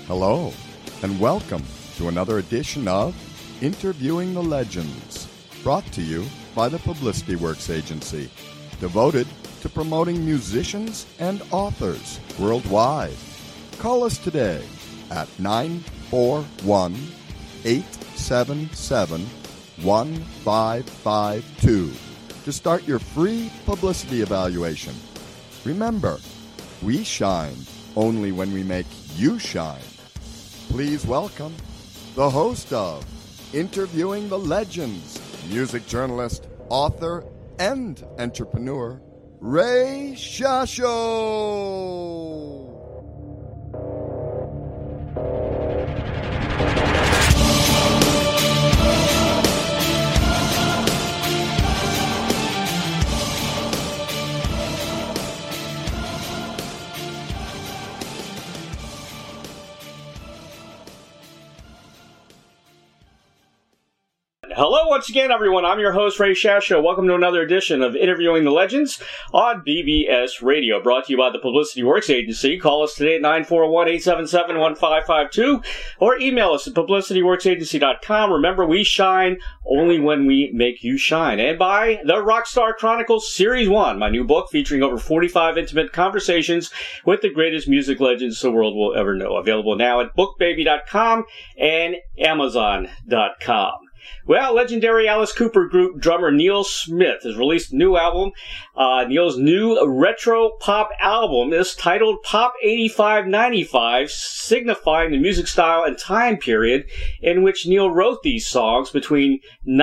Hello, and welcome to another edition of Interviewing the Legends, brought to you by the Publicity Works Agency, devoted to promoting musicians and authors worldwide. Call us today at 941-877-1552 to start your free publicity evaluation. Remember, we shine only when we make you shine. Please welcome the host of Interviewing the Legends, music journalist, author, and entrepreneur, Ray Shasho. Hello once again, everyone. I'm your host, Ray Shasho. Welcome to another edition of Interviewing the Legends on BBS Radio, brought to you by the Publicity Works Agency. Call us today at 941-877-1552 or email us at publicityworksagency.com. Remember, we shine only when we make you shine. And by the Rockstar Chronicles Series 1, my new book featuring over 45 intimate conversations with the greatest music legends the world will ever know. Available now at bookbaby.com and amazon.com. Well, legendary Alice Cooper group drummer Neal Smith has released a new album. Neal's new retro pop album is titled Pop 85-95, signifying the music style and time period in which Neal wrote these songs between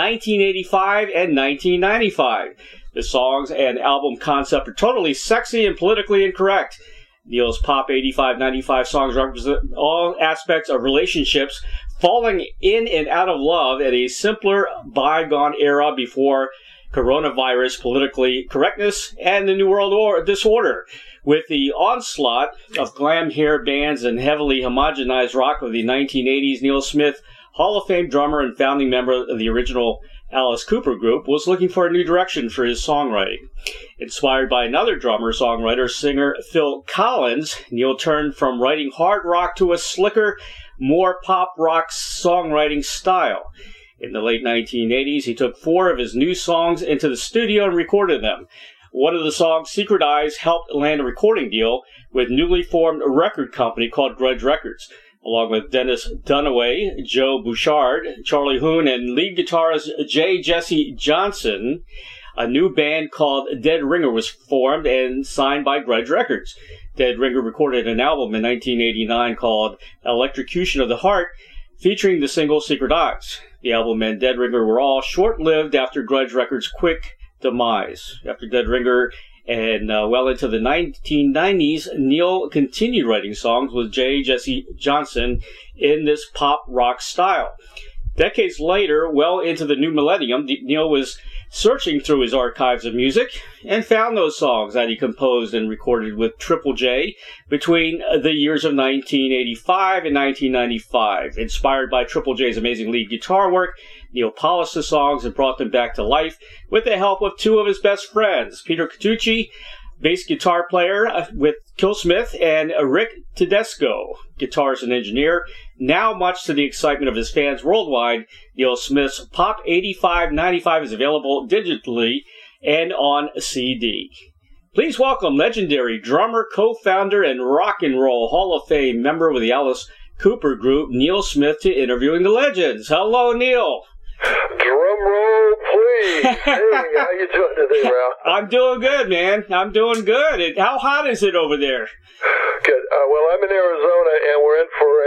1985 and 1995. The songs and album concept are totally sexy and politically incorrect. Neal's Pop 85-95 songs represent all aspects of relationships, falling in and out of love at a simpler, bygone era before coronavirus, politically correctness, and the New World Disorder. With the onslaught of glam hair bands and heavily homogenized rock of the 1980s, Neal Smith, Hall of Fame drummer and founding member of the original Alice Cooper group, was looking for a new direction for his songwriting. Inspired by another drummer, songwriter, singer Phil Collins, Neal turned from writing hard rock to a slicker, more pop rock songwriting style. In the late 1980s, he took 4 of his new songs into the studio and recorded them. One of the songs, Secret Eyes, helped land a recording deal with newly formed record company called Grudge Records. Along with Dennis Dunaway, Joe Bouchard, Charlie Hoon, and lead guitarist J. Jesse Johnson, a new band called Dead Ringer was formed and signed by Grudge Records. Dead Ringer recorded an album in 1989 called Electrocution of the Heart, featuring the single Secret Eyes. The album and Dead Ringer were all short-lived after Grudge Records' quick demise. After Dead Ringer and well into the 1990s, Neal continued writing songs with J. Jesse Johnson in this pop rock style. Decades later, well into the new millennium, Neal was searching through his archives of music and found those songs that he composed and recorded with Triple J between the years of 1985 and 1995. Inspired by Triple J's amazing lead guitar work, Neal polished the songs and brought them back to life with the help of 2 of his best friends, Peter Catucci, bass guitar player with Killsmith, and Rick Tedesco, guitarist and engineer. Now, much to the excitement of his fans worldwide, Neal Smith's Pop 85-95 is available digitally and on CD. Please welcome legendary drummer, co-founder, and Rock and Roll Hall of Fame member with the Alice Cooper group, Neal Smith, to Interviewing the Legends. Hello, Neal. Drum roll, please. Hey, how you doing today, Ralph? I'm doing good, man. I'm doing good. How hot is it over there? Good. Well, I'm in Arizona, and we're in for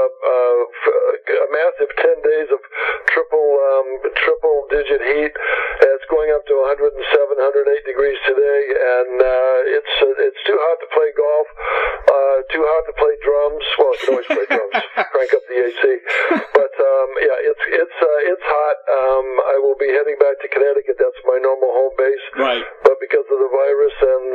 a massive 10 days of triple-digit heat. It's going up to 107, 108 degrees today, and it's too hot to play golf, too hot to play drums. Well, you can always play drums. Crank up the AC. But yeah, it's hot. I will be heading back to Connecticut. That's my normal home base. Right. But because of the virus and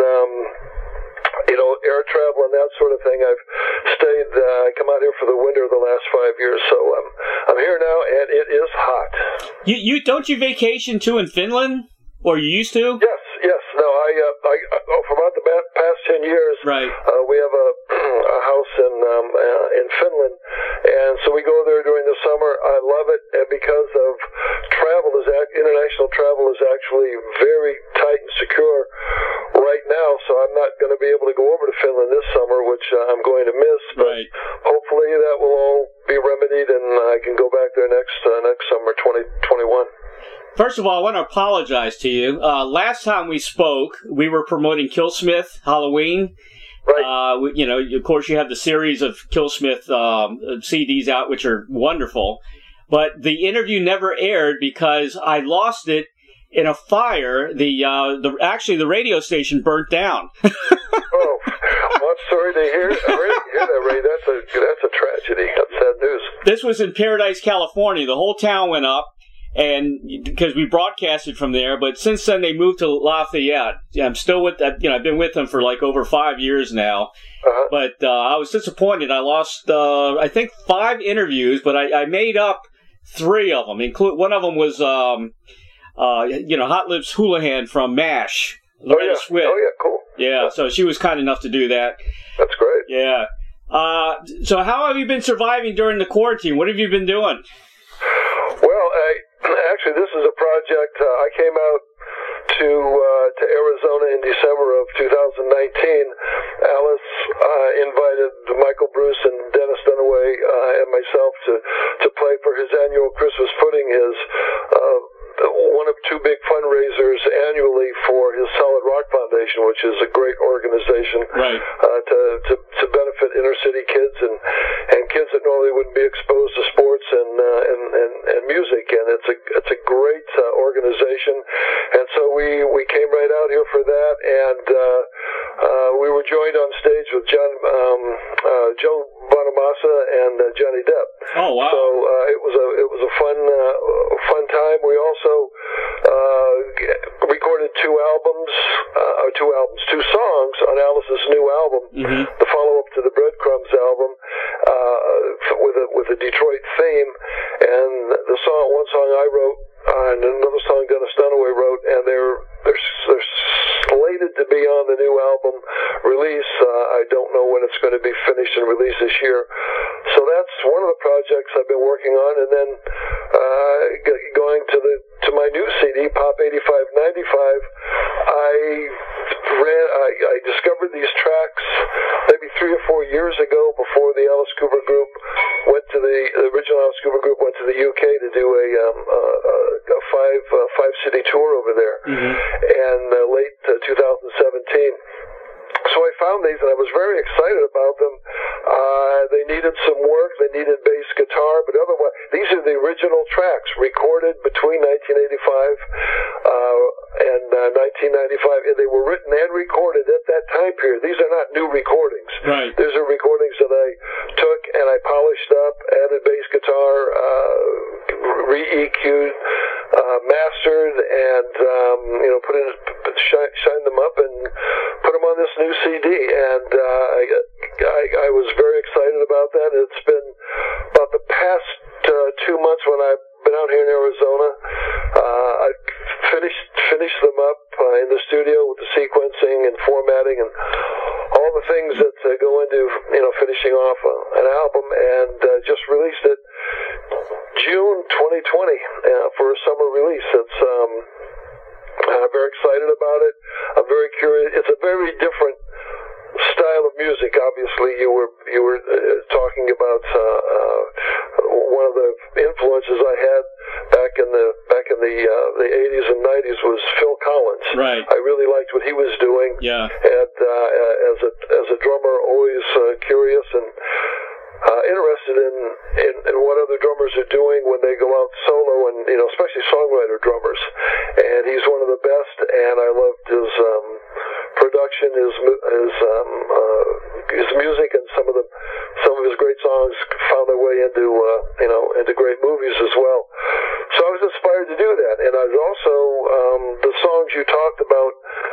air travel and that sort of thing, I've stayed. I come out here for the winter the last 5 years, so I'm here now, and it is hot. You don't you vacation too in Finland, or you used to? Yes. No, I for about the past 10 years, right. We have a house in Finland. And so we go there during the summer. I love it, and because of international travel is actually very tight and secure right now, so I'm not going to be able to go over to Finland this summer, which I'm going to miss. But hopefully that will all be remedied, and I can go back there next summer, 2021. First of all, I want to apologize to you. Last time we spoke, we were promoting Killsmith Halloween. Right. Of course, you have the series of Killsmith CDs out, which are wonderful. But the interview never aired because I lost it in a fire. The radio station burnt down. Oh, well, I'm sorry to hear that, Ray. That's a tragedy. That's sad news. This was in Paradise, California. The whole town went up. And because we broadcasted from there, but since then they moved to Lafayette. I'm still with that. I've been with them for like over 5 years now. Uh-huh. But I was disappointed. I lost, I think, 5 interviews, but I made up 3 of them. One of them was, Hot Lips Houlihan from MASH. Loretta Swit. Oh yeah, cool. Yeah, so she was kind enough to do that. That's great. Yeah. So how have you been surviving during the quarantine? What have you been doing? Well, actually, this is a project. I came out to Arizona in December of 2019. Alice invited Michael Bruce and Dennis Dunaway and myself to play for his annual Christmas pudding, his one of 2 big fundraisers annually for his Solid Rock Foundation, which is a great organization to benefit inner city kids and kids that normally wouldn't be exposed to sports and music. And it's a great organization. And so we came right out here for that, and we were joined on stage with Joe Bonamassa and Johnny Depp. Oh wow! So it was a fun time. We also recorded 2 songs on Alice's new album, the follow-up to the Breadcrumbs album, with a Detroit theme, and one song I wrote and another song Dennis Dunaway wrote, and they're slated to be on the new album release. I don't know when it's going to be finished and released this year. So that's one of the projects I've been working on, and then going to my new CD, Pop 8595. I discovered these tracks maybe 3 or 4 years ago before the Alice Cooper Group the original Alice Cooper Group went to the UK to do a 5-city tour over there, and late 2017. So I found these, and I was very excited about them. They needed some work. They needed bass guitar, but otherwise, these are the original tracks recorded between 1985 and 1995, and they were written and recorded at that time period. These are not new recordings. Right. These are recordings that I took and I polished up, added bass guitar, re-EQ'd, mastered, and shined them up and put them on this new CD. And I was very excited about that. It's been about the past 2 months when I've been out here in Arizona. I finished them up in the studio with the sequencing and formatting and all the things that go into finishing off an album, and just released it June 2020 for a summer release. It's I'm very excited about it. I'm very curious. It's a very different style of music. Obviously, you were talking about one of the influences I had back in the 80s and 90s was Phil Collins. Right. I really liked what he was doing. Yeah. And as a drummer, always curious and interested in what other drummers are doing when they go out solo, and especially songwriter drummers. And he's one of the best, and I loved his production, his music, and some of his great songs found their way into great movies as well. So I was inspired to do that, and I was also the songs you talked about.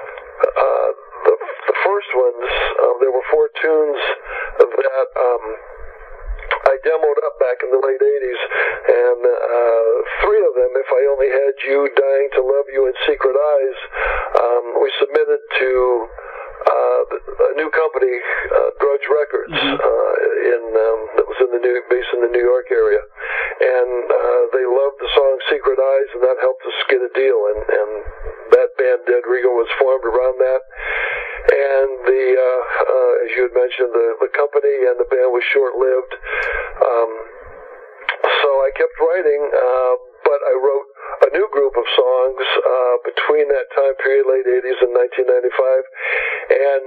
The first ones, there were 4 tunes that I demoed up back in the late 80s, and 3 of them, If I Only Had You, Dying to Love You, and Secret Eyes, we submitted to a new company, Drudge Records, in based in the New York area, and they loved the song "Secret Eyes," and that helped us get a deal. And that band, Dead Regal, was formed around that. And as you had mentioned, the company and the band was short-lived. So I kept writing, but I wrote a new group of songs between that time period, late 80s and 1995, and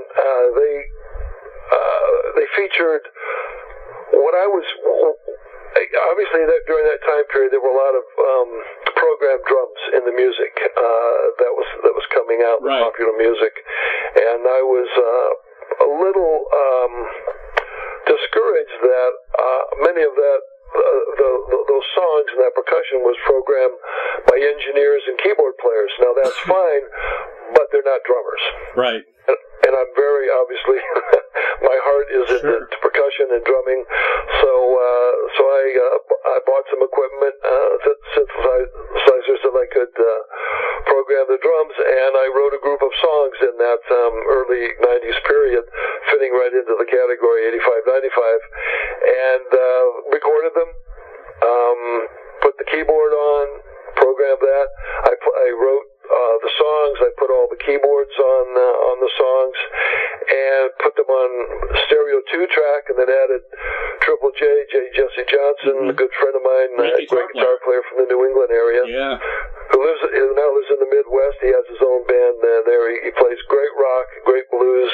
they featured what I was. Obviously, during that time period, there were a lot of programmed drums in the music that was coming out, right. Popular music, and I was a little discouraged that many of those songs and that percussion was programmed by engineers and keyboard players. Now that's fine, but they're not drummers. Right. And I'm very obviously my heart is into percussion and drumming, so I bought some equipment, synthesizers that I could program the drums, and I wrote a group of songs in that early 90s period, fitting right into the category 85-95, and recorded them, put the keyboard on, programmed that. I wrote the songs. I put all the keyboards on the songs and put them on stereo 2-track, and then added Triple J, Jesse Johnson, a good friend of mine, great guitar player from the New England area, who now lives in the Midwest. He has his own band there. He plays great rock, great blues,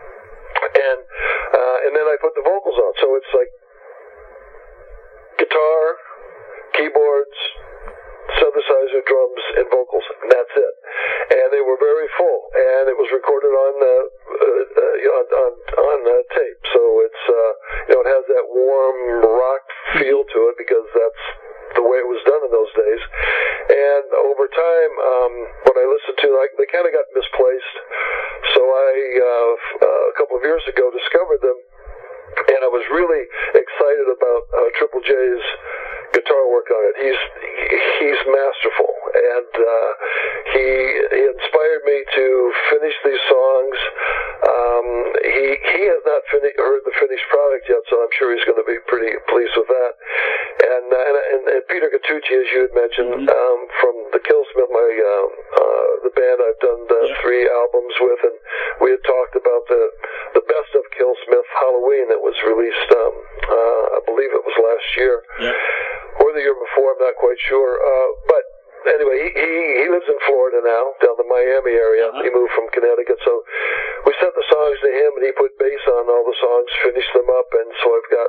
and then I put the vocals on. So it's like guitar, keyboards, synthesizer, drums, and vocals, and that's it. And they were very full, and it was recorded on tape. So it's it has that warm rock feel to it, because that's the way it was done in those days. And over time, when I listened to it, they kind of got misplaced. So I a couple of years ago discovered them, and I was really excited about Triple J's guitar work on it. He's masterful, and he inspired me to finish these songs. He has not heard the finished product yet, so I'm sure he's going to be pretty pleased with that. And Peter Gatucci, as you had mentioned, from the Killsmith, the band I've done 3 albums with, and we had talked about the best of Killsmith Halloween that was released, I believe it was last year. Or the year before, I'm not quite sure. But anyway, he lives in Florida now, down the Miami area. He moved from Connecticut, so we sent the songs to him, and he put bass on all the songs, finished them up, and so I've got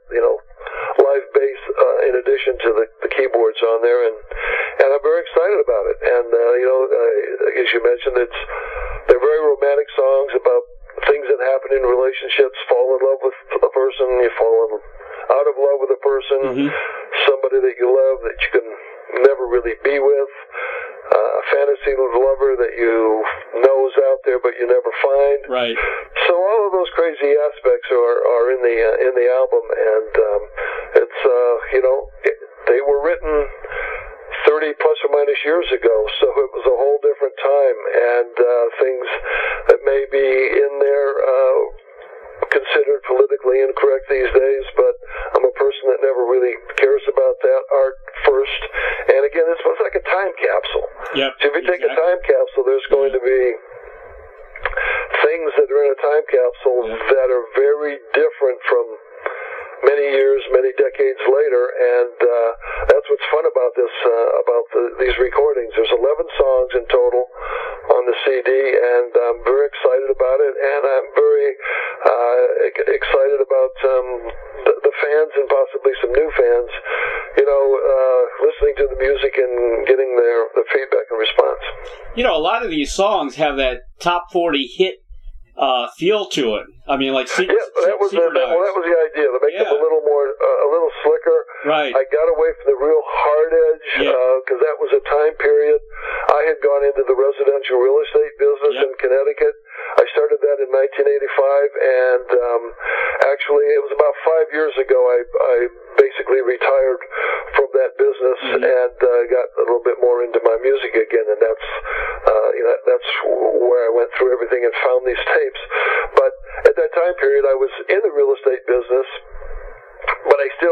live bass in addition to the keyboards on there, and I'm very excited about it. And as you mentioned, they're very romantic songs about things that happen in relationships. Fall in love with a person, you fall out of love with a person, somebody that you love that you can never really be with, a fantasy lover that you know is out there but you never find. Right. So all of those crazy aspects are in the album, and it's they were written 30 plus or minus years ago, so it was a whole different time, and things that may be in there considered politically incorrect these days, but I'm a person that never really cares about that. Art first, and again, it's like a time capsule. So if you take a time capsule, there's going to be things that are in a time capsule that are very different from many years, many decades later, and that's what's fun about this, these recordings. There's 11 songs in total on the CD, and I'm very excited about it, and I'm very excited about the fans and possibly some new fans, listening to the music and getting their feedback and response. A lot of these songs have that top 40 hit feel to it. I mean, like that was the idea, to make them a little more, a little slicker. Right. I got away from the real hard edge, because that was a time period. I had gone into the residential real estate business in Connecticut. I started that in 1985, and actually it was about 5 years ago I basically retired from that business and got a little bit more into my music again, and that's where I went through everything and found these tapes. But at that time period, I was in the real estate business, but I still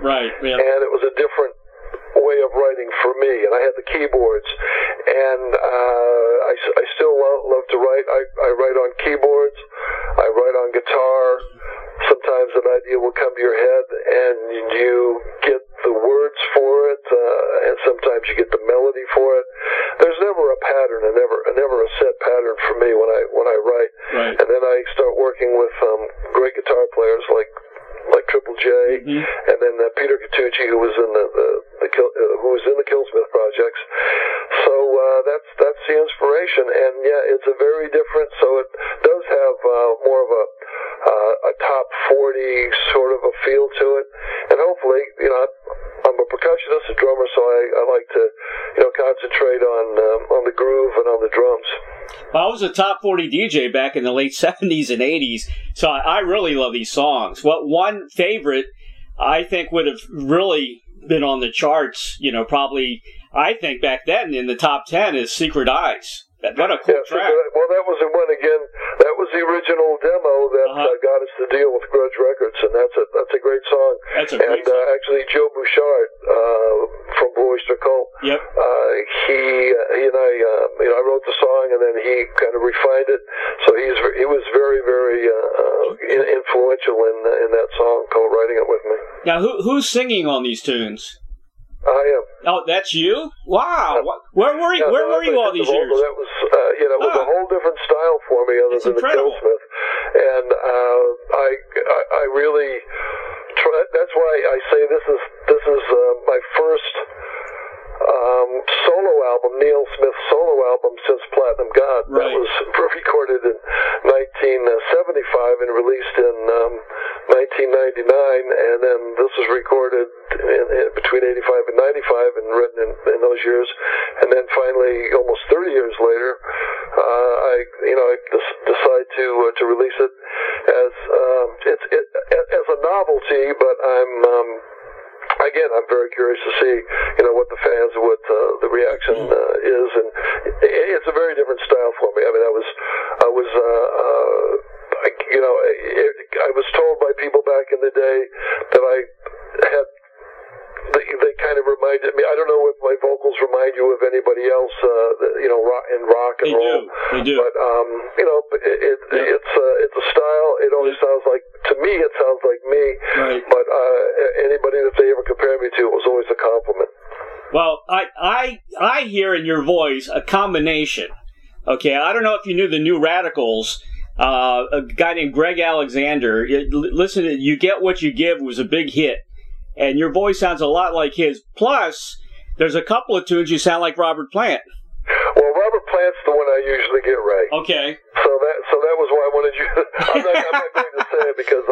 Right. Yeah. And it was a different way of writing for me, and I had the keyboards, and I still love to write. I write on keyboards, I write on guitar. Sometimes an idea will come to your head, and you get the words for it, and sometimes you get the melody for it. There's never a pattern, and never a set pattern for me when I write. Right. And then I start working with great guitar players like Triple J, and then Peter Catucci, who was in the Killsmith projects. So that's the inspiration, and yeah, it's a very different. So it does have more of a top 40 sort of a feel to it, and hopefully, I'm a percussionist, a drummer, so I like to concentrate on the groove and on the drums. Well, I was a top 40 DJ back in the late 70s and 80s, so I really love these songs. What one favorite I think would have really been on the charts, probably, I think back then in the top 10 is Secret Eyes. What a cool track. Well, that was the one again. That was the original demo that got us the deal with Grudge Records, and that's a great song. That's a great song. Actually, Joe Bouchard from Blue Oyster Cult. Yep. He and I wrote the song, and then he kind of refined it. So he was very, very influential in that song, co-writing it with me. Now, who's singing on these tunes? I am. Oh, that's you? Wow. Where were you all these years? That was, it was a whole different style for me other than incredible. The Killsmith. And I really try. That's why I say this is my first solo album, Neil Smith's solo album since Platinum God. Right. That was recorded in 1975 and released in 1999, and then this was recorded between 85 and 95 and written in those years. And then finally, almost 30 years later, I decide to release it as as a novelty, but I'm very curious to see, what the fans, what the reaction is, and it's a very different style for me. I mean, I was told by people back in the day that I had. They kind of reminded me. I don't know if my vocals remind you of anybody else, rock and roll. They do. But it's a style. It always sounds like, to me, it sounds like me. Right. But anybody that they ever compared me to, it was always a compliment. Well, I hear in your voice a combination. Okay, I don't know if you knew the New Radicals. A guy named Greg Alexander. Listen, "You Get What You Give" was a big hit. And your voice sounds a lot like his. Plus, there's a couple of tunes you sound like Robert Plant. Well, Robert Plant's the one I usually get right. Okay. So that was why I wanted you. I'm not going to say it because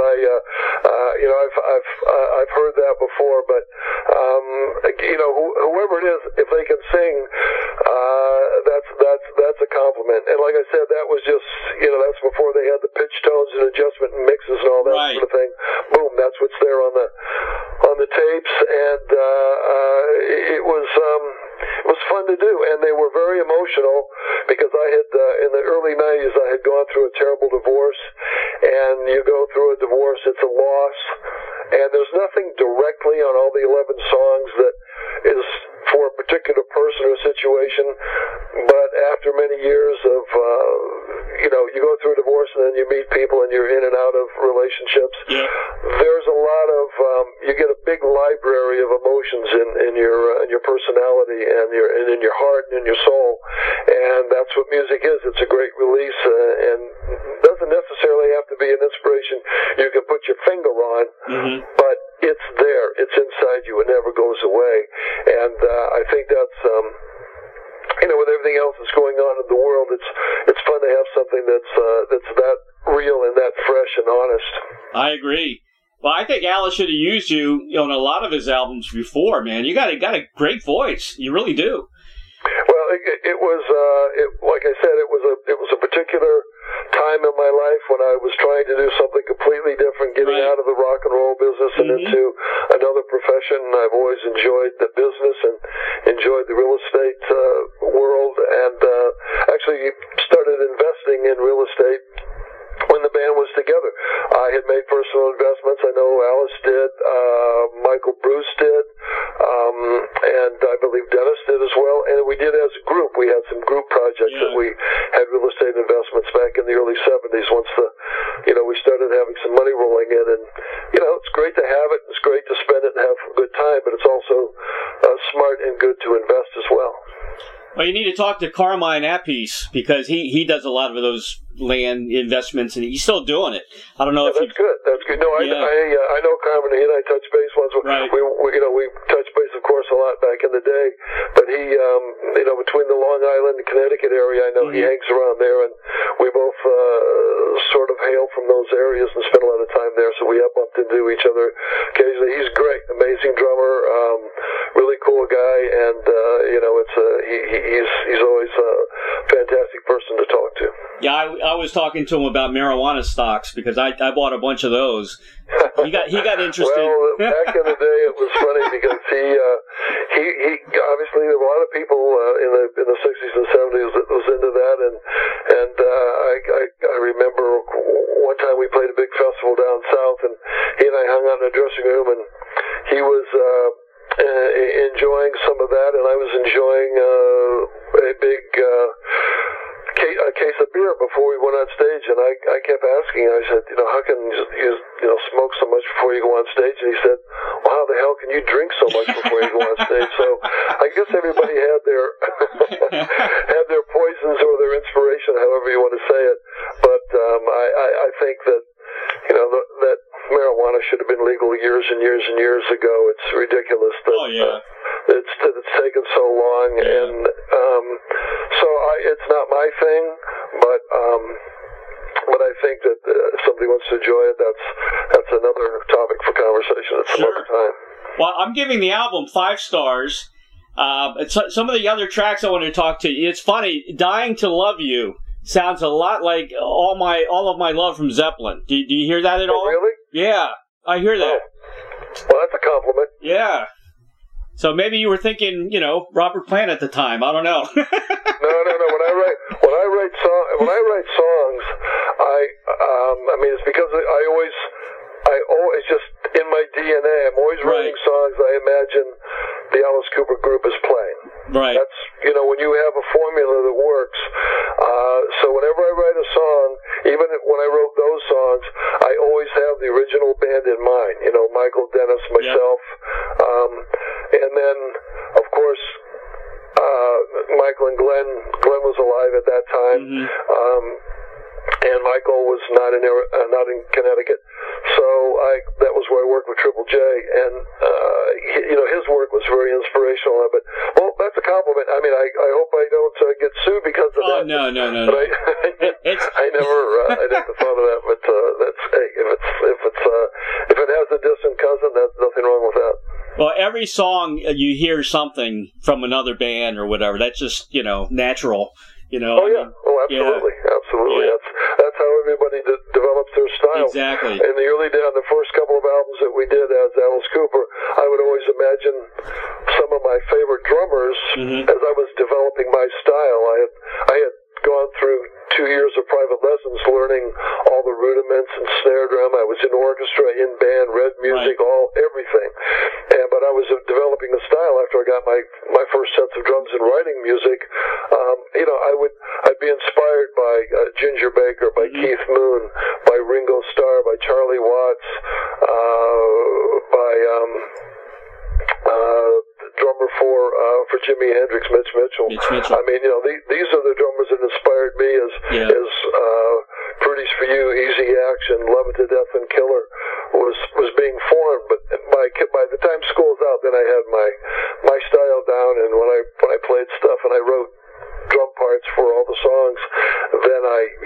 I've heard that before. But whoever it is, if they can sing, that's a compliment. And like I said, that was just that's before they had the pitch tones and adjustment and mixes and all that sort of thing. Boom, that's what's there on the tapes, and it was fun to do, and they were very emotional because I had in the early 90s I had gone through a terrible divorce, and you go through a divorce, it's a loss, and there's nothing directly on all the 11 songs that is for a particular person or situation, but after many years of you go through a divorce and then you meet people and you're in and out of relationships. Yeah. There's a lot of you get a big library of emotions in your personality and in your heart and in your soul, and that's what music is. It's a great release, and doesn't necessarily have to be an inspiration you can put your finger on, but it's there. It's inside you. It never goes away, and I think that's. With everything else that's going on in the world, it's fun to have something that's that real and that fresh and honest. I agree. Well, I think Alice should have used you on a lot of his albums before, man. You got a great voice. You really do. Well, it was like I said, it was a particular time in my life when I was trying to do something completely different, getting out of the rock and roll business and into another profession. I've always enjoyed the business and enjoyed the real estate world, and actually started investing in real estate when the band was together. I had made personal investments. I know Alice did. Michael Bruce did. And I believe Dennis did as well. And we did as a group. We had some group projects that we had real estate investments back in the early 70s once we started having some money rolling in. And, it's great to have it. It's great to spend it and have a good time, but it's also smart and good to invest as well. Well, you need to talk to Carmine Appice because he does a lot of those land investments, and he's still doing it. I don't know if that's good. That's good. No, I know Carmine. He and I touched base once. Right. We touched base, of course, a lot back in the day. But he, between the Long Island and Connecticut area, I know he hangs around there, and we both sort of hail from those areas and spend a lot of time there. So we have bumped into each other occasionally. He's great, amazing drummer, really cool guy, and he's always a fantastic person to talk to. Yeah, I was talking to him about marijuana stocks because I bought a bunch of those. He got interested. Well, back in the day, it was funny because he obviously there were a lot of people in the 60s and 70s that was into that, and I remember one time we played a big festival down south, and he and I hung out in the dressing room, and he was enjoying some of that, and I was enjoying a big a case of beer before we went on stage, and I kept asking. I said, how can you smoke so much before you go on stage? And he said, well, how the hell can you drink so much before you go on stage? So I guess everybody had their had their poisons or their inspiration, however you want to say it. But I think that that marijuana should have been legal years and years and years ago. It's ridiculous that it's taken so long, and so it's not my thing, but I think that if somebody wants to enjoy it, that's another topic for conversation at some other time. Well, I'm giving the album 5 stars. Some of the other tracks I want to talk to you. It's funny, "Dying to Love You" sounds a lot like all of my love from Zeppelin. Do you hear that at all? Really? Yeah, I hear that. Well, that's a compliment. Yeah. So maybe you were thinking, Robert Plant at the time. I don't know. No. When I write songs, it's because I always just in my DNA. I'm always writing songs I imagine the Alice Cooper group is playing. Right. That's when you have a formula that works. So whenever I write a song, even when I wrote those songs, I always have the original band in mind. Michael, Dennis, myself, and then of course Michael and Glenn. Glenn was alive at that time. And Michael was not in Connecticut, so that was where I worked with Triple J, and his work was very inspirational. But that's a compliment. I mean, I hope I don't get sued because of that. No. But I never thought of that. But that's if it has a distant cousin, there's nothing wrong with that. Well, every song you hear something from another band or whatever. That's just natural. Oh yeah. Absolutely. Yeah. Absolutely. Yeah. That's how everybody develops their style. Exactly. In the early days, on the first couple of albums that we did as Alice Cooper, I would always imagine some of my favorite drummers as I was developing my style. I had gone through 2 years of private lessons learning all the rudiments and snare drum. I was in orchestra, in band, read music, everything. But I was developing a style after I got my first sets of drums and writing music. I'd be inspired by Ginger Baker, by Keith Moon, by Ringo Starr, by Charlie Watts, by drummer for Jimi Hendrix, Mitch Mitchell. I mean, these are the drummers that inspired me as Pretty's for You, Easy Action, Love It to Death, and Killer was being formed. But by the time school's out, then I had my style down, and when I played stuff and I wrote drum parts for all the songs, then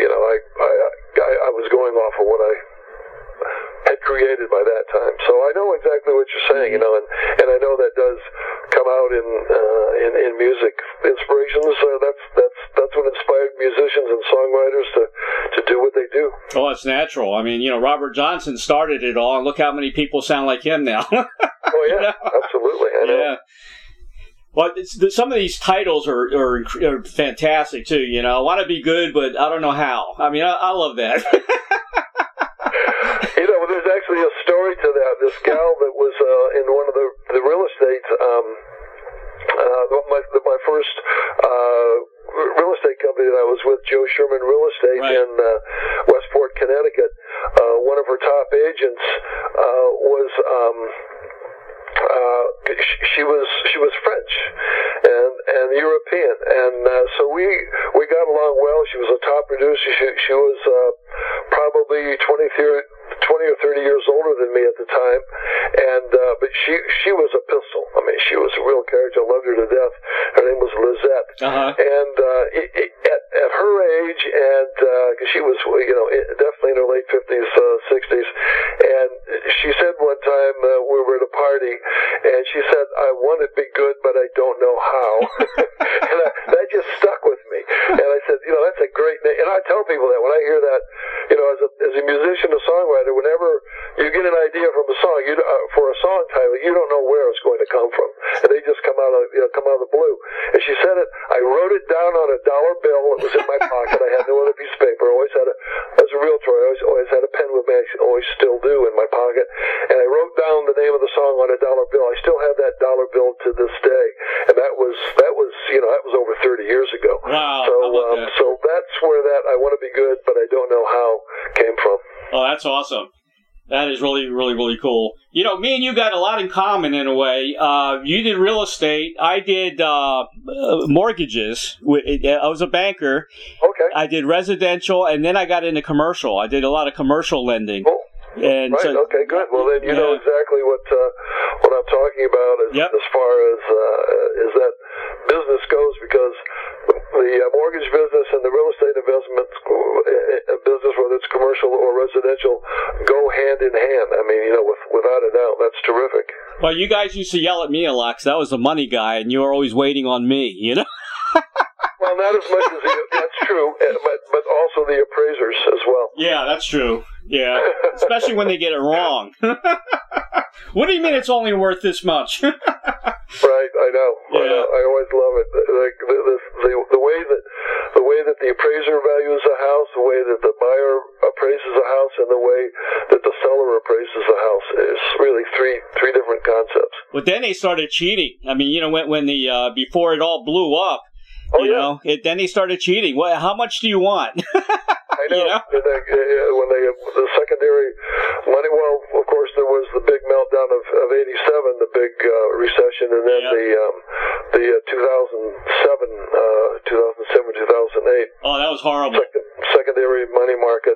I was going off of what I had created by that time. So I know exactly what you're saying, and I know that does come out in music. Inspirations, that's what inspired musicians and songwriters to do what they do. Oh, it's natural. I mean, Robert Johnson started it all, and look how many people sound like him now. Oh yeah, absolutely. I know. Yeah. Well, some of these titles are fantastic too. I want to be good, but I don't know how. I mean, I love that. actually a story to that. This gal that was in one of the real estate, my first real estate company that I was with, Joe Sherman Real Estate in Westport, Connecticut. One of her top agents was. She was French and European, and so we got along well. She was a top producer. She was probably 20 or 30 years older than me at the time, and but she was a pistol. I mean, she was a real character. I loved her to death. Her name was Lizette, and at her age, and because she was definitely in her late 50s, 60s, and she said one time we were at a party, and she said, "I want to be good, but I don't know how," and that just stuck with me. And I said, that's a great name. And I tell people that when I hear that, as a musician, a songwriter, whenever you get an idea from a song, for a song title, you don't know where it's going to come from, and they just come out of the blue. And she said it. I wrote it down on a dollar bill. It was in my pocket. I had no other piece of paper. I always had as a realtor, I always had a pen with me. I always still do in my pocket. And I wrote down the name of the song on a dollar bill. I still have that dollar bill to this day. And that was over 30 years ago. Wow. So that's where that I want to be good, but I don't know how came from. Oh, that's awesome. That is really, really, really cool. Me and you got a lot in common in a way. You did real estate. I did mortgages. I was a banker. Okay. I did residential, and then I got into commercial. I did a lot of commercial lending. Oh. And right. Okay. Good. Well, then you know exactly what I'm talking about as far as that business goes, because the mortgage business and the real estate investment business, whether it's commercial or residential, go hand in hand. I mean, without a doubt, that's terrific. Well, you guys used to yell at me a lot because I was the money guy, and you were always waiting on me. Well, not as much as that's true, but also the appraisers as well. Yeah, that's true. Yeah, especially when they get it wrong. What do you mean it's only worth this much? Right, I know. Yeah. I always love it. The way that the appraiser values a house, the way that the buyer appraises a house, and the way that the seller appraises a house is really three different concepts. But then they started cheating. I mean, when the before it all blew up. Then they started cheating. Well, how much do you want? I know. When the secondary money, well, of course, there was the big meltdown of '87, the big recession, and then the 2007, 2008. Oh, that was horrible. Secondary money market.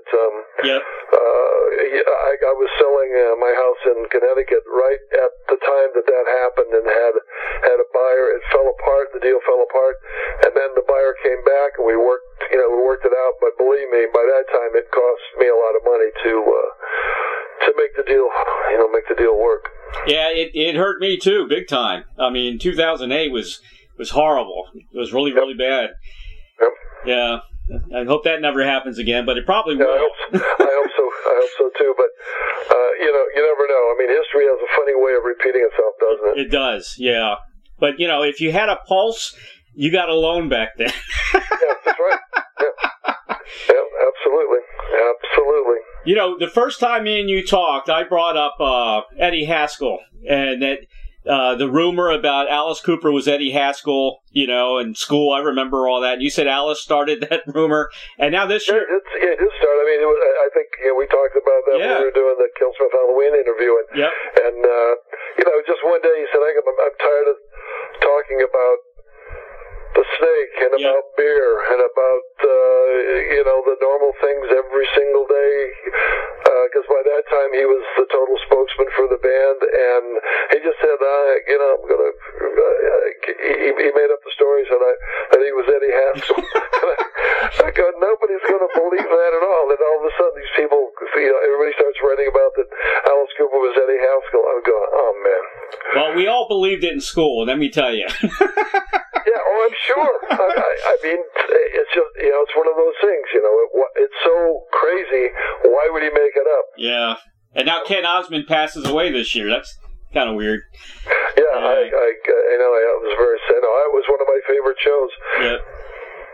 I was selling my house in Connecticut right at the time that happened, and had a buyer. It fell apart. The deal fell apart, and then the buyer came back, and we worked it out. But believe me, by that time, it cost me a lot of money to make the deal, make the deal work. Yeah, it hurt me too, big time. I mean, 2008 was horrible. It was really, really bad. Yep. Yeah. I hope that never happens again, but it probably will. I hope so too. But you never know. I mean, history has a funny way of repeating itself, doesn't it? It does, yeah. But if you had a pulse, you got a loan back then. Yeah, that's right. Yeah, absolutely. The first time me and you talked, I brought up Eddie Haskell, and that the rumor about Alice Cooper was Eddie Haskell, in school. I remember all that. And you said Alice started that rumor, and now this year... It did start. I mean, I think we talked about that when we were doing the Killsmith Halloween interview. And just one day he said, I'm tired of talking about the snake and about beer and about the normal things every single day, because by that time he was the total spokesman for the band, and he just said, I'm gonna. He made up the stories that he was Eddie Haskell. I go, nobody's gonna believe that at all. And all of a sudden, these people, everybody starts writing about that Alice Cooper was Eddie Haskell. I'm going, oh man. Well, we all believed it in school. Let me tell you. Yeah, I'm sure. I mean, it's just, it's one of those things, it's so crazy. Why would he make it up? Yeah. And now Ken Osmond passes away this year. That's kind of weird. Yeah, I know. I was very sad. No, it was one of my favorite shows. Yeah.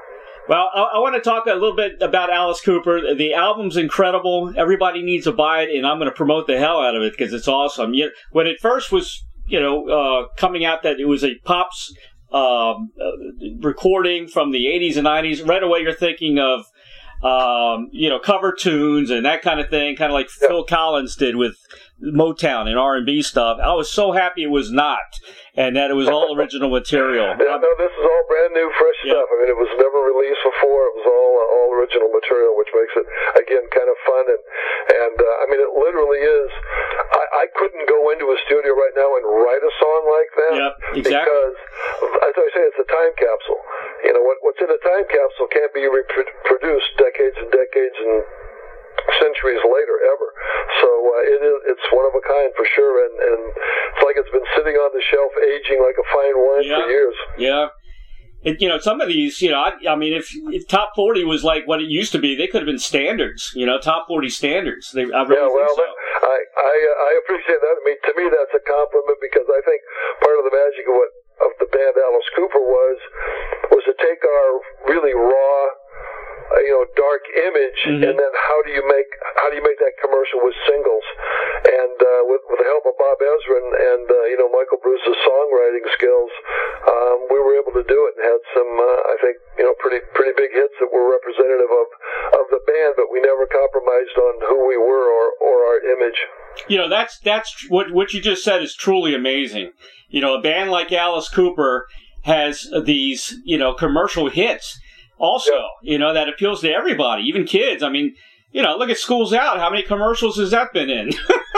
Well, I want to talk a little bit about Alice Cooper. The album's incredible. Everybody needs to buy it, and I'm going to promote the hell out of it because it's awesome. When it first was, coming out that it was a Pops recording from the 80s and 90s, right away you're thinking of, cover tunes and that kind of thing, kind of like Phil Collins did with Motown and R&B stuff. I was so happy it was not, and that it was all original material. Yeah, no, this is all brand new, fresh stuff. I mean, it was never released before. It was all original material, which makes it, again, kind of fun. And I mean, it literally is. I couldn't go into a studio right now and write a song like that. Yep, exactly. Because, as I say, it's a time capsule. What's in a time capsule can't be reproduced decades and decades and centuries later ever. So it's one of a kind for sure, and it's like it's been sitting on the shelf aging like a fine wine for years. Yeah. Some of these, I mean, if Top 40 was like what it used to be, they could have been standards, Top 40 standards. I really think so. I appreciate that. I mean, to me, that's a compliment because I think part of the magic of the band Alice Cooper was to take our really raw, dark image, and then how do you make that commercial with singles? And with the help of Bob Ezrin and Michael Bruce's songwriting skills, we were able to do it and had some, I think, pretty big hits that were representative of the band, but we never compromised on who we were or our image. That's what you just said is truly amazing. A band like Alice Cooper has these, commercial hits also, that appeals to everybody, even kids. I mean, look at School's Out. How many commercials has that been in?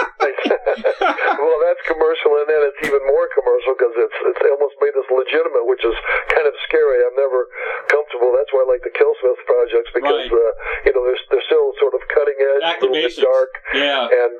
Well, that's commercial, and then it's even more commercial because it's almost made us legitimate, which is kind of scary. I'm never comfortable. That's why I like the Killsmith projects because they're still sort of cutting edge, back a little bit dark. Yeah. And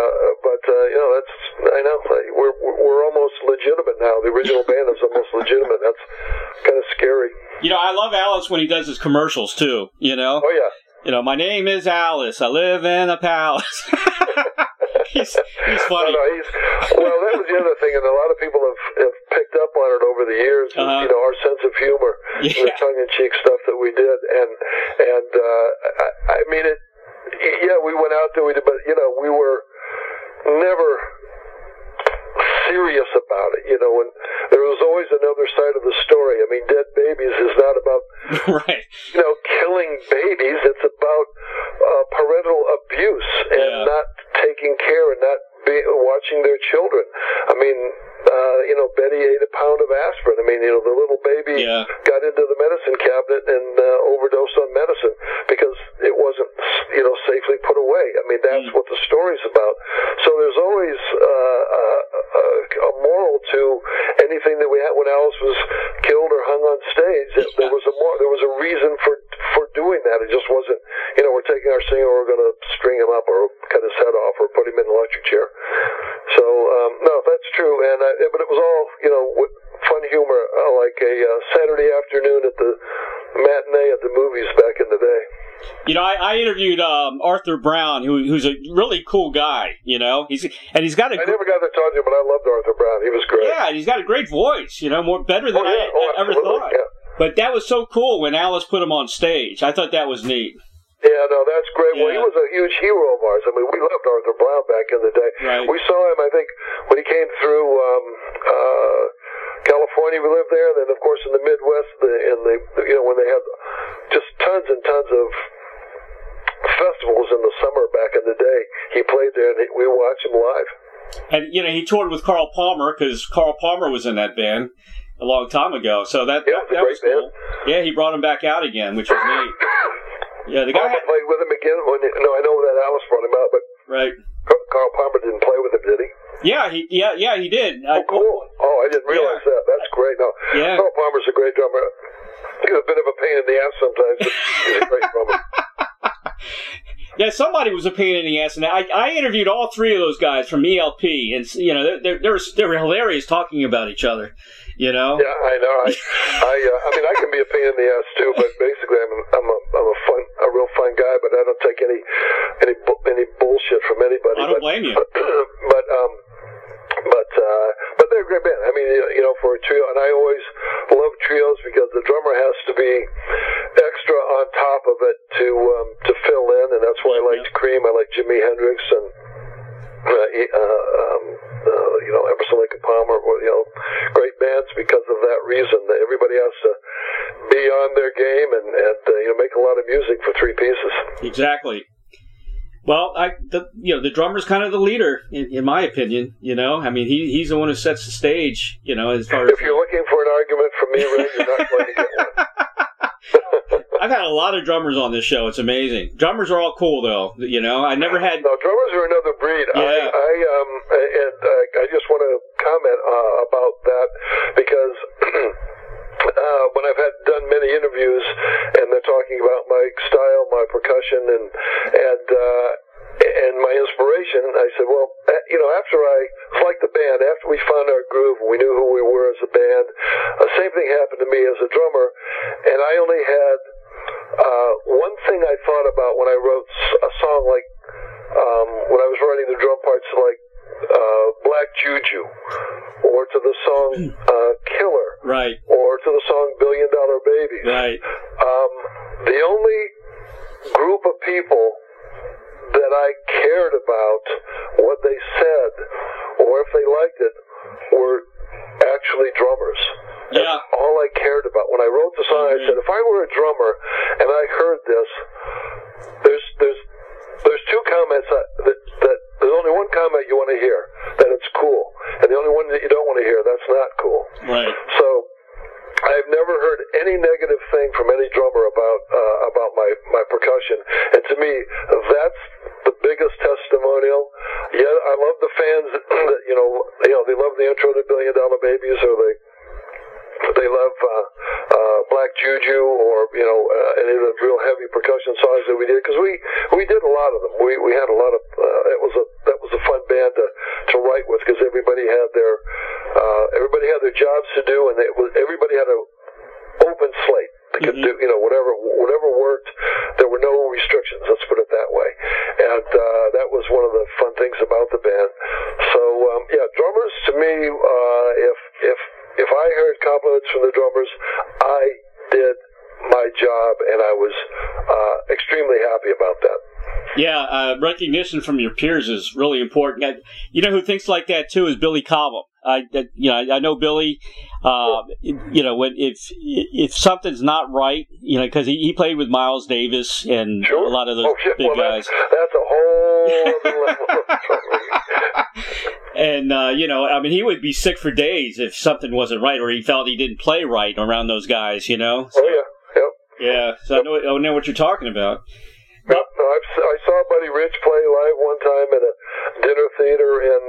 that's I know we're almost legitimate now. The original band is almost legitimate. That's kind of scary. I love Alice when he does his commercials too. Oh yeah. My name is Alice. I live in a palace. He's funny. Well, that was the other thing, and a lot of people have picked up on it over the years. Our sense of humor, the tongue-in-cheek stuff that we did, and I mean it. Yeah, we went out there, but we were never serious about it. When there was always another side of the story. I mean, Dead Babies is not about killing babies. It's about parental abuse and not taking care and not watching their children. I mean, Betty ate a pound of aspirin. I mean, the little baby got into the medicine cabinet and overdosed on medicine because it wasn't, safely put away. I mean, that's what the story's about. So there's always a moral to anything that we had. When Alice was killed or hung on stage, there was a reason for doing that. It just wasn't, we're taking our singer, we're going to string him up or cut his head off or put him in an electric chair. So, no, that's true. But it was all, fun humor, like a Saturday afternoon at the matinee at the movies back in the day. I interviewed Arthur Brown, who's a really cool guy. He's got a. I never got to talk to him, but I loved Arthur Brown. He was great. Yeah, and he's got a great voice. Better than I ever thought. Yeah. But that was so cool when Alice put him on stage. I thought that was neat. Yeah, no, that's great. Yeah. Well, he was a huge hero of ours. I mean, we loved Arthur Brown back in the day. Right. We saw him, I think, when he came through California. We lived there, and then, of course, in the Midwest, when they had just tons and tons of festivals in the summer back in the day. He played there, and we watched him live. And, he toured with Carl Palmer, because Carl Palmer was in that band a long time ago. So that was cool. Band. Yeah, he brought him back out again, which was neat. Yeah, the guy played with him again. I know that Alice brought him out, but Carl Palmer didn't play with him, did he? Yeah, he did. Oh, cool. Oh, I didn't realize that. That's great. No, Carl Palmer's a great drummer. He's a bit of a pain in the ass sometimes, but he's a great drummer. Yeah, somebody was a pain in the ass, and I interviewed all three of those guys from ELP, and they're hilarious talking about each other. Yeah, I know. I mean, I can be a pain in the ass too, but basically, I'm a real fun guy, but I don't take any bullshit from anybody. I don't blame you. But they're a great band. I mean, for a trio, and I always love trios because the drummer has to be top of it to fill in, and that's why I liked Cream. I like Jimi Hendrix and Emerson, Lake and Palmer. Great bands because of that reason. That everybody has to be on their game and make a lot of music for three pieces. Exactly. Well, the drummer's kind of the leader, in my opinion. I mean, he's the one who sets the stage. As far as if you're looking for an argument from me, Ray, you're not going to get one. I've had a lot of drummers on this show. It's amazing. Drummers are all cool, though. I never had. No, drummers are another breed. Yeah. I just want to comment about that because when I've done many interviews and they're talking about my style, my percussion, and my inspiration, I said, well, after it's like the band, after we found our groove and we knew who we were as a band, the same thing happened to me as a drummer, and I only had one thing I thought about when I wrote a song like, when I was writing the drum parts like Black Juju, or to the song Killer, right, or to the song $1 Billion Babies. Right. The only group of people that I cared about what they said or if they liked it were actually drummers. Yeah. That's all I cared about. When I wrote the song, I said, if I were a drummer and I heard this, there's two comments that there's only one comment you want to hear, that it's cool, and the only one that you don't want to hear, that's not cool. Right. So I've never heard any negative thing from any drummer about my percussion, and to me, that's the biggest testimonial. Yeah, I love the fans that they love the intro to $1 Billion Babies, or they love Black Juju, or any of the real heavy percussion songs that we did, because we did a lot of them. We had a lot of that was a fun band to write with, because everybody had their jobs to do, and everybody had an open slate. They could do whatever worked. There were no restrictions. Let's put it that way. And that was one of the fun things about the band. So drummers to me, if I heard compliments from the drummers, I did my job, and I was extremely happy about that. Yeah, recognition from your peers is really important. Who thinks like that too is Billy Cobham. I know Billy. If something's not right, because he played with Miles Davis and a lot of those big guys. That's a whole other level. And he would be sick for days if something wasn't right, or he felt he didn't play right around those guys. So, oh yeah, yep. Yeah, so I know what you're talking about. No, I saw Buddy Rich play live one time at a dinner theater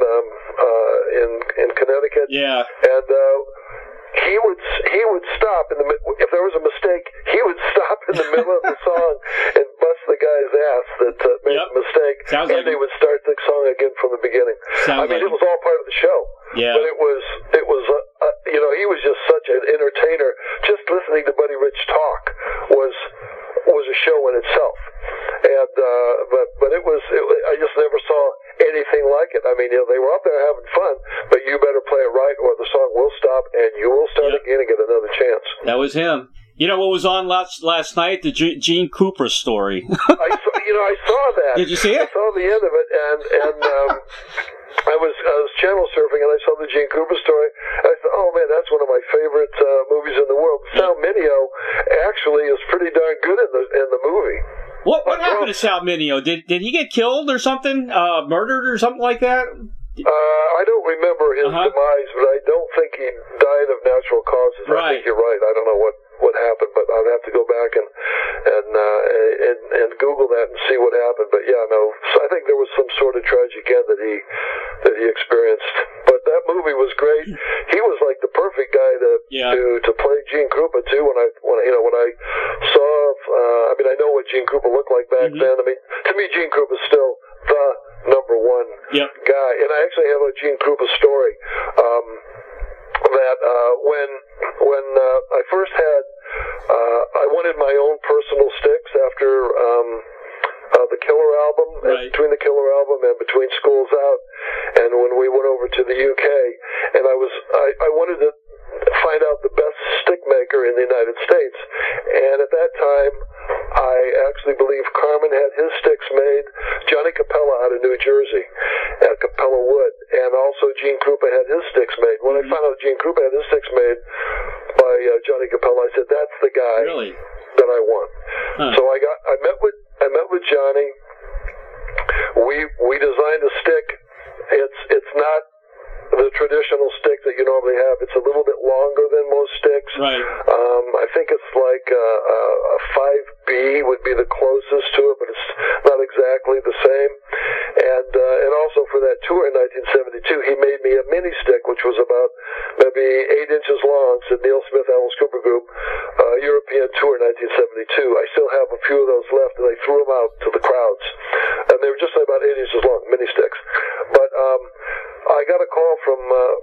in Connecticut. Yeah, and he would stop if there was a mistake. He would stop in the middle of the song and bust the guy's ass that made the mistake, they would start the song again from the beginning. It was all part of the show. Yeah, but it was he was just such an entertainer. Just listening to Buddy Rich talk was a show in itself. And but it was I just never saw anything like it. They were out there having fun, but you better play it right, or the song will stop, and you will start again and get another chance. That was him. What was on last night? The Gene Cooper story. I saw that. Did you see it? I saw the end of it, and I was channel surfing, and I saw the Gene Cooper story. I thought, oh man, that's one of my favorite movies in the world. Sal Mineo actually is pretty darn good in the movie. What happened to Sal Mineo? Did he get killed or something? Murdered or something like that? I don't remember his demise, but I don't think he died of natural causes. Right. I think you're right. I don't know what happened, but I'd have to go back and Google that and see what happened. But yeah, no, I think there was some sort of tragic end that he experienced. But that movie was great. He was like the perfect guy to play Gene Krupa too. When I saw, I know what Gene Krupa looked like back then. To me, Gene Krupa is still the number one guy. And I actually have a Gene Krupa story. That when I first had, I wanted my own personal sticks after the Killer album, right. Between the Killer album and Between Schools Out, and when we went over to the UK, and I wanted to find out the best stick maker sticker in the United States. And at that time, I actually believe Carmen had his sticks made, Johnny Capella out of New Jersey, at Capella Wood, and also Gene Krupa had his sticks made. When I found out Gene Krupa had his sticks made by Johnny Capella, I said, that's the guy that I want. So I met with Johnny. We designed a stick. It's not the traditional stick that you normally have. It's a little bit longer than most sticks. Right. I think it's like a 5B would be the closest to it, but it's not exactly the same. And also for that tour in 1972, he made me a mini stick, which was about maybe 8 inches long. Said Neil Smith, Alice Cooper Group, European tour 1972. I still have a few of those left, and I threw them out to the crowds, and they were just about 8 inches long, mini sticks. But I got a call from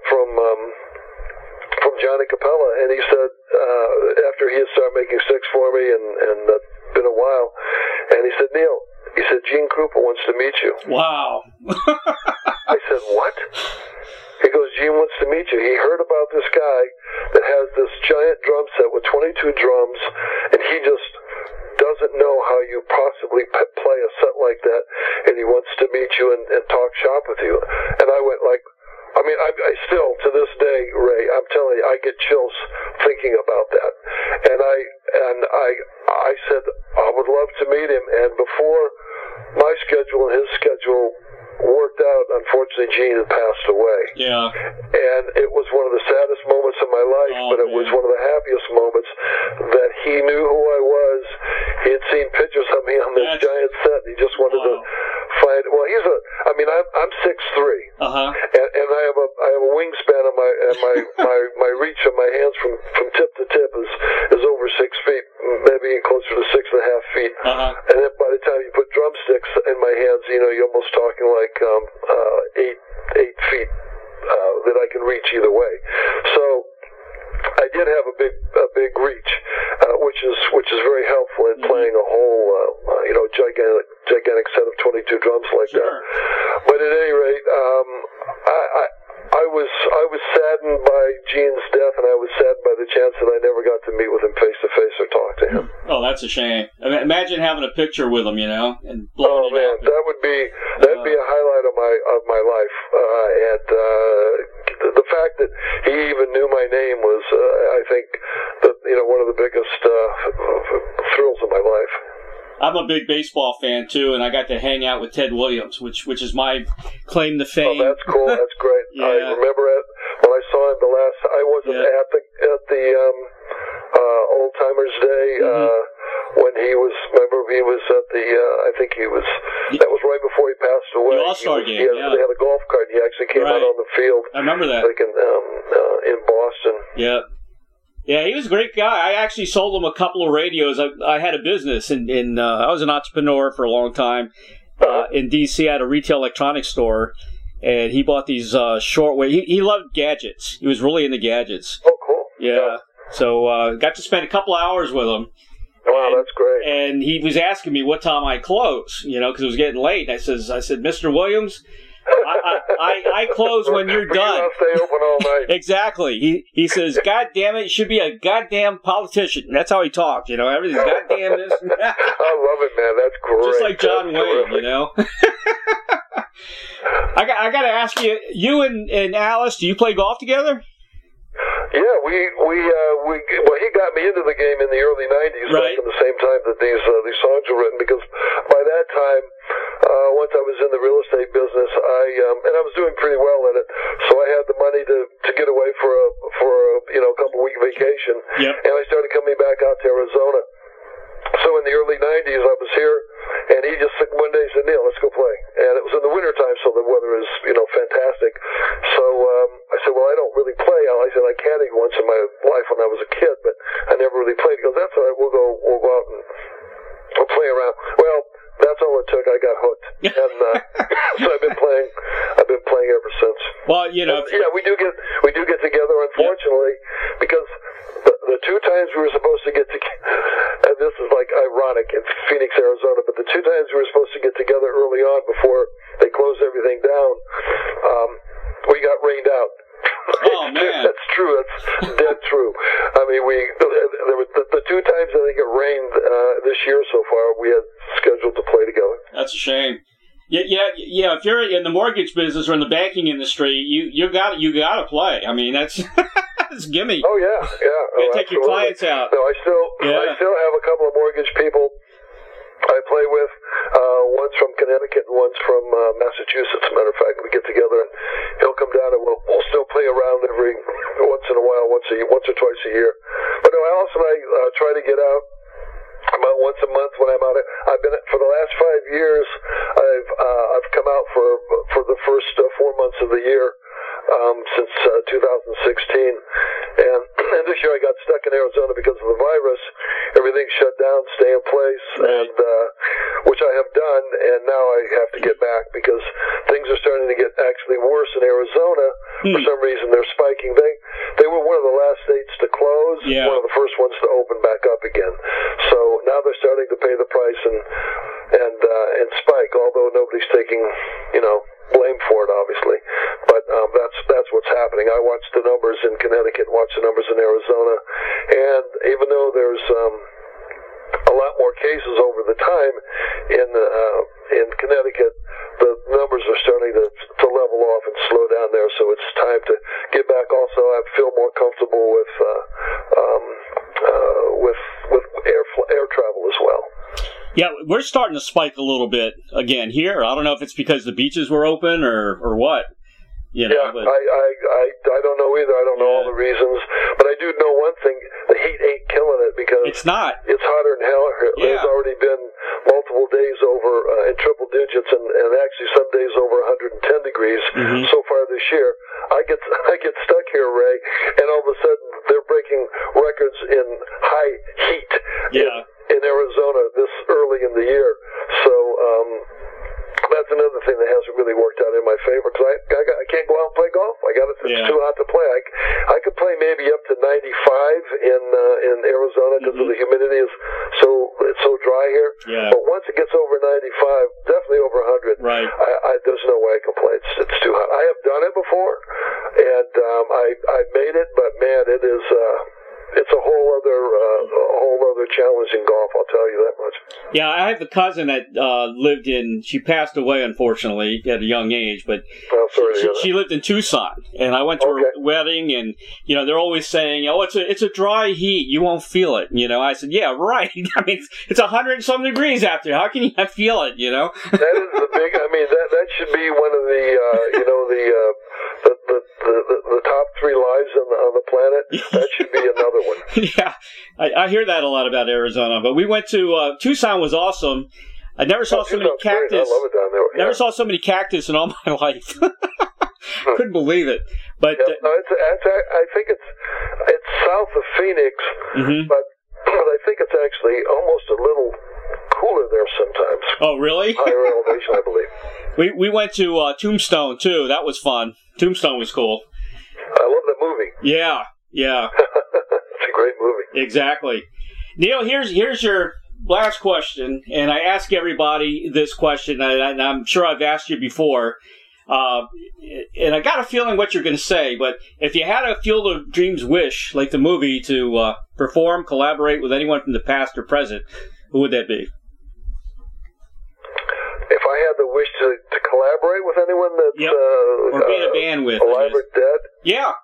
Johnny Capella, and he said after he had started making sticks for me, and been a while, and he said, Neil, he said, Gene Krupa wants to meet you. Wow. I said, what? He goes, Gene wants to meet you. He heard about this guy that has this giant drum set with 22 drums, and he just doesn't know how you possibly play a set like that, and he wants to meet you and talk shop with you. And I went like, I mean, I still, to this day, Ray, I'm telling you, I get chills thinking about that. And I said, I would love to meet him. And before my schedule and his schedule worked out, unfortunately, Gene had passed away. Yeah. And it was one of the saddest moments of my life, but it was one of the happiest moments that he knew who I was. He had seen pictures of me on this giant set, and he just wanted to find. Well, I'm 6'3", and I have a wingspan of my reach of my hands from tip to tip is over 6 feet, maybe closer to 6.5 feet. And then by the time you put drumsticks in my hands, you're almost talking like 8 feet that I can reach either way. So I did have a big reach, which is very helpful in playing a whole gigantic set of 22 drums like that. But at any rate, I was saddened by Gene's death, and I was saddened by the chance that I never got to meet with him face to face or talk to him. Oh, that's a shame. Imagine having a picture with him, and blowing it out. That'd be a highlight of my life. And the fact that he even knew my name was, I think, one of the biggest thrills of my life. I'm a big baseball fan too, and I got to hang out with Ted Williams, which is my claim to fame. Oh, that's cool. That's great. Yeah. I remember it when I saw him the last. I wasn't at the Old Timers Day when he was. Remember, he was at the. I think he was. That was right before he passed away. The All-Star game. They had a golf cart. And he actually came out on the field. I remember that. Like in Boston. Yeah. Yeah, he was a great guy. I actually sold him a couple of radios. I had a business, and I was an entrepreneur for a long time. In D.C., I had a retail electronics store, and he bought these shortwave. He loved gadgets. He was really into gadgets. Oh, cool. Yeah. So got to spend a couple hours with him. Wow, that's great. And he was asking me what time I close, because it was getting late. And I said, Mr. Williams, I close when you're done. I'll stay open all night. Exactly. He says, God damn it, you should be a goddamn politician. That's how he talked, everything's goddamn this. I love it, man. That's great. Just like John Wayne, I got to ask you, you and Alice, do you play golf together? Yeah, well, he got me into the game in the early 90s, right at the same time that these songs were written, because by that time, once I was in the real estate business, and I was doing pretty well in it, so I had the money to get away for a couple week vacation, and I started coming back out to Arizona. So in the early 90s, I was here, and he just one day said, Neil, let's go play. And it was in the wintertime, so the weather is, fantastic. So I said, well, I don't really play. I said, I caddied once in my life when I was a kid, but I never really played. He goes, that's all right, we'll go out and we'll play around. Well, that's all it took. I got hooked. And so I've been playing ever since. Well, we do get together, unfortunately, because the two times we were supposed to get together, and this is like ironic in Phoenix, Arizona, but the two times we were supposed to get together early on before they closed everything down, we got rained out. Oh, man. That's true. That's dead true. I mean, rained this year so far. We had scheduled to play together. That's a shame. Yeah. If you're in the mortgage business or in the banking industry, you got to play. I mean, that's it's gimme. Oh yeah. You gotta take your clients out. No, I still have a couple of mortgage people I play with. One's from Connecticut and one's from Massachusetts. As a matter of fact, we get together and he'll come down and we'll still play around every once in a while, once or twice a year. But no, Alice and I try to get out about once a month when I'm out. I've been for the last 5 years. I've come out for the first 4 months of the year since 2016, and this year I got stuck in Arizona because of the virus. Everything shut down, stay in place, and which I have done, and now I have to get back because things are starting to get actually worse in Arizona. For some reason, they're spiking. They were one of the last states to close, one of the first ones to open back up again. So now they're starting to pay the price and spike. Although nobody's taking blame for it, obviously, but that's what's happening. I watched the numbers in Connecticut, watched the numbers in Arizona, and even though there's a lot more cases over the time in Connecticut, the numbers are starting to level off and slow down there. So it's time to get back. Also, I feel more comfortable with air travel as well. Yeah, we're starting to spike a little bit again here. I don't know if it's because the beaches were open or what. But I don't know either. I don't know all the reasons, but I do know one thing: the heat ain't killing it because it's not. It's hotter than hell. There's already been multiple days over in triple digits, and actually some days over 110 degrees so far this year. I get stuck here, Ray, and all of a sudden they're breaking records in high heat in Arizona this early in the year. So that's another thing that hasn't really worked out in my favor because I can't go out and play golf. It's too hot to play. I could play maybe up to 95 in Arizona because of the humidity it's so dry here. But once it gets over 95, definitely over 100, there's no way I can play. It's too hot. I have done it before, and I made it, but man, it is. It's a whole other challenge in golf, I'll tell you that much. Yeah, I have a cousin that she passed away, unfortunately, at a young age, but she lived in Tucson, and I went to her wedding, and, they're always saying, it's a dry heat, you won't feel it, I said, yeah, right. I mean, it's 100-some degrees out there, how can you not feel it, That is the big, that should be one of the top 3 lives on the planet. That should be another one. Yeah, I hear that a lot about Arizona. But we went to Tucson was awesome. I never saw so many cactus. Great. I love it down there. Never saw so many cactus in all my life. Couldn't believe it. But I think it's south of Phoenix, but I think it's actually almost a little cooler there sometimes. Oh, really? Higher elevation, I believe. We went to Tombstone too. That was fun. Tombstone was cool. I love that movie. Yeah. It's a great movie. Exactly. Neil, here's your last question, and I ask everybody this question, and I'm sure I've asked you before, and I got a feeling what you're going to say, but if you had a Field of Dreams wish, like the movie, to perform, collaborate with anyone from the past or present, who would that be? If I had the wish to collaborate with anyone that's or be in a band with, alive or dead? Yeah.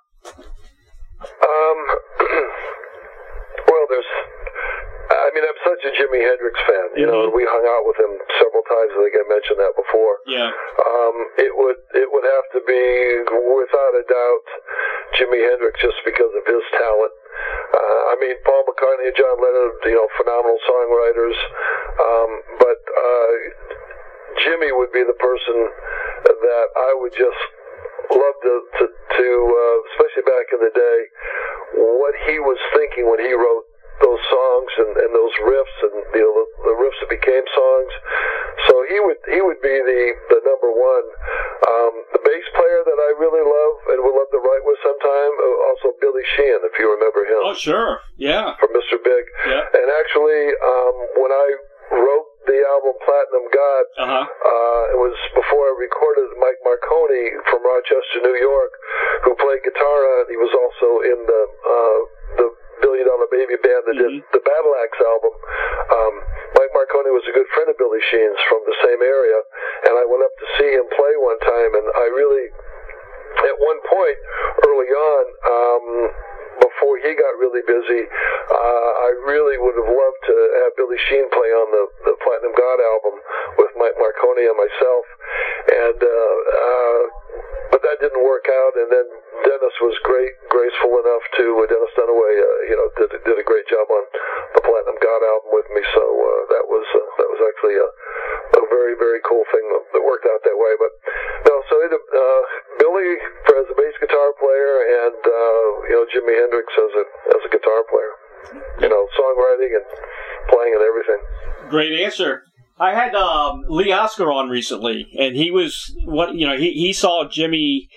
Well, I'm such a Jimi Hendrix fan, and we hung out with him several times. I think I mentioned that before. Yeah. It would have to be, without a doubt, Jimi Hendrix, just because of his talent. Paul McCartney and John Lennon, phenomenal songwriters, but Jimmy would be the person that I would just love to especially back in the day, what he was thinking when he wrote those songs and those riffs and the riffs that became songs. So he would be the number one. The bass player that I really love and would love to write with sometime, also Billy Sheehan, if you remember him. Oh, sure. Yeah. From Mr. Big. Yeah. And actually, when I wrote the album Platinum God, it was before I recorded Mike Marconi from Rochester, New York, who played guitar. He was also in the Billion Dollar Baby Band that did the Battle Axe album. Mike Marconi was a good friend of Billy Sheehan's from the same area, and I went up to see him play one time, and I really, at one point early on, before he got really busy, I really would have loved to have Billy Sheehan play on the Platinum God album with Mike Marconi and myself, and but that didn't work out. And then Dennis was graceful enough to Dennis Dunaway, did a great job on the Platinum God album with me. So that was actually a very, very cool thing that worked out that way. But no, so Billy as a bass guitar player, and Jimi Hendrix as a guitar player. Songwriting and playing and everything. Great answer. I had Lee Oskar on recently, and he was he saw Jimi.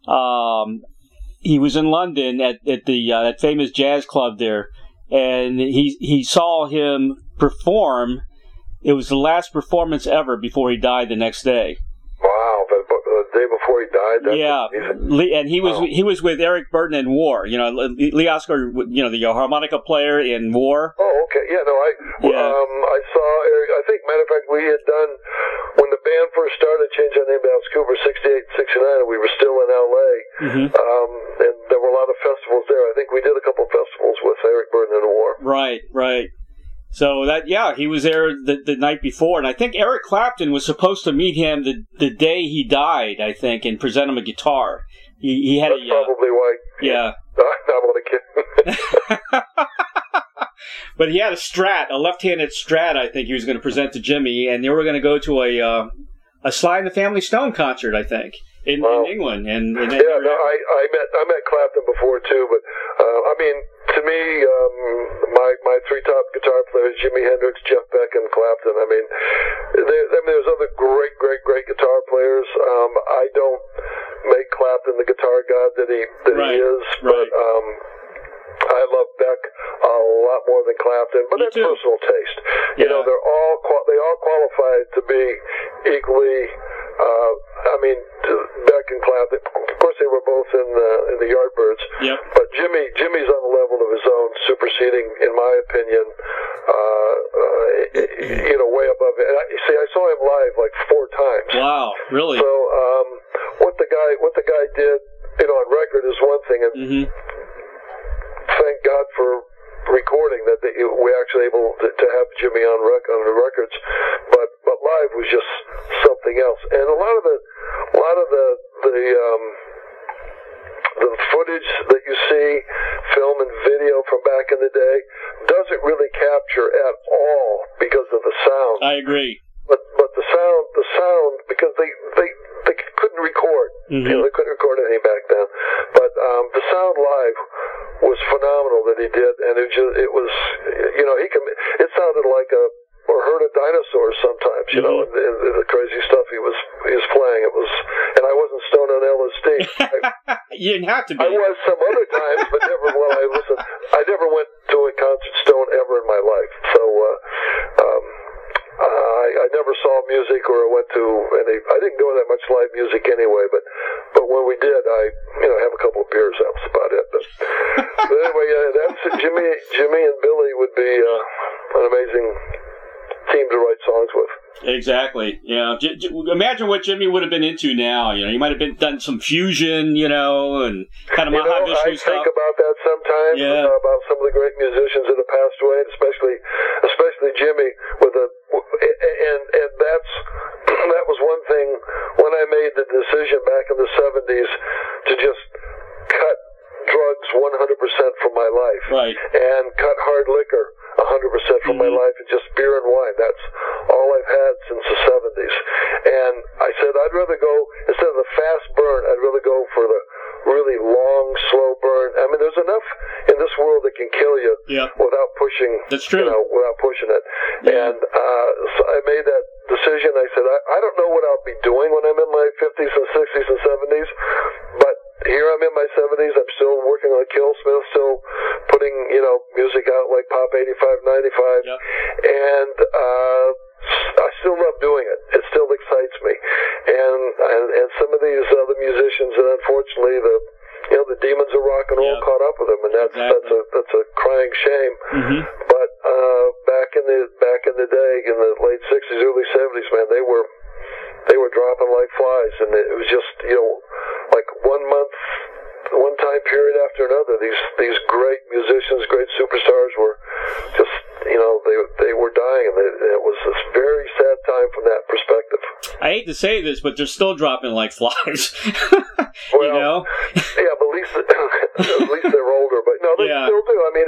He was in London at the that famous jazz club there, and he saw him perform. It was the last performance ever before he died the next day. Wow, the day before he died. And he was with Eric Burden in War. Lee Oskar, the harmonica player in War. Oh, okay. Yeah, no, I saw Eric. I think, matter of fact, we had done when the band first started, changed our name to Alice Cooper, 68, 69, and we were still in L.A. And there were a lot of festivals there. I think we did a couple of festivals with Eric Burden in War. Right. So he was there the night before, and I think Eric Clapton was supposed to meet him the day he died, I think, and present him a guitar. He had That's probably why. Yeah. I'm only kidding. But he had a left-handed Strat, I think he was going to present to Jimi, and they were going to go to a Sly and the Family Stone concert, I think, in England. I met Clapton before too, but to me, my three top guitar players: Jimi Hendrix, Jeff Beck, and Clapton. There's other great guitar players. I don't make Clapton the guitar god that he is, but I love Beck a lot more than Clapton, but that's personal taste. They all qualified to be equally. Beck and Clapton. Of course, they were both in the Yardbirds. Yep. But Jimmy's on a level of his own, superseding, in my opinion, way above it. And I saw him live like 4 times. Wow, really? So what the guy did, on record is one thing, and thank God for recording that we're actually able to have Jimi on the records, but live was just something else. And a lot of the footage that you see, film and video from back in the day, doesn't really capture at all because of the sound. I agree. But the sound because they couldn't record. They couldn't record anything back then. But the sound live was phenomenal that he did, and it was it sounded like or heard a dinosaur sometimes, and the crazy stuff he was playing. It was, and I wasn't stoned on LSD. You didn't have to be. I was some other times, but never while I listened. I never went to a concert stoned ever in my life. So I never saw music or went to any. I didn't go to that much live music anyway. But when we did, I have a couple of beers. That was about it. But anyway, that's Jimi and Billy would be an amazing team to write songs with. Exactly. Yeah. Imagine what Jimi would have been into now. He might have done some fusion, and kind of Mahavishnu stuff. I think about that sometimes. Yeah. About some of the great musicians that have passed away, especially Jimi and that was one thing when I made the decision back in the 70s to just cut drugs 100% from my life. Right. And cut hard liquor 100% from my life, and just beer and wine. That's all I've had since the 70s. And I said I'd rather go, instead of the fast burn, I'd rather go for the really long, slow burn. There's enough in this world that can kill you without pushing. That's true. Without pushing it. Yeah. And so I made that decision. I said I don't know what I'll be doing when I'm in my 50s and 60s and 70s, but here I'm in my 70s. I'm still working on Killsmith, still putting, music out like Pop 85, 95. Yep. And I still love doing it. It still excites me. And some of these other musicians, and unfortunately the demons of rock and roll all caught up with them, and that's a crying shame. Mm-hmm. But back in the day, in the late '60s, early '70s, man, they were dropping like flies, and it was just like 1 month, one time period after another. These great musicians, great superstars were just they were dying, and it was this very sad time from that perspective. I hate to say this, but they're still dropping like flies. Well, yeah, but at least they're older. But no, they still do. I mean,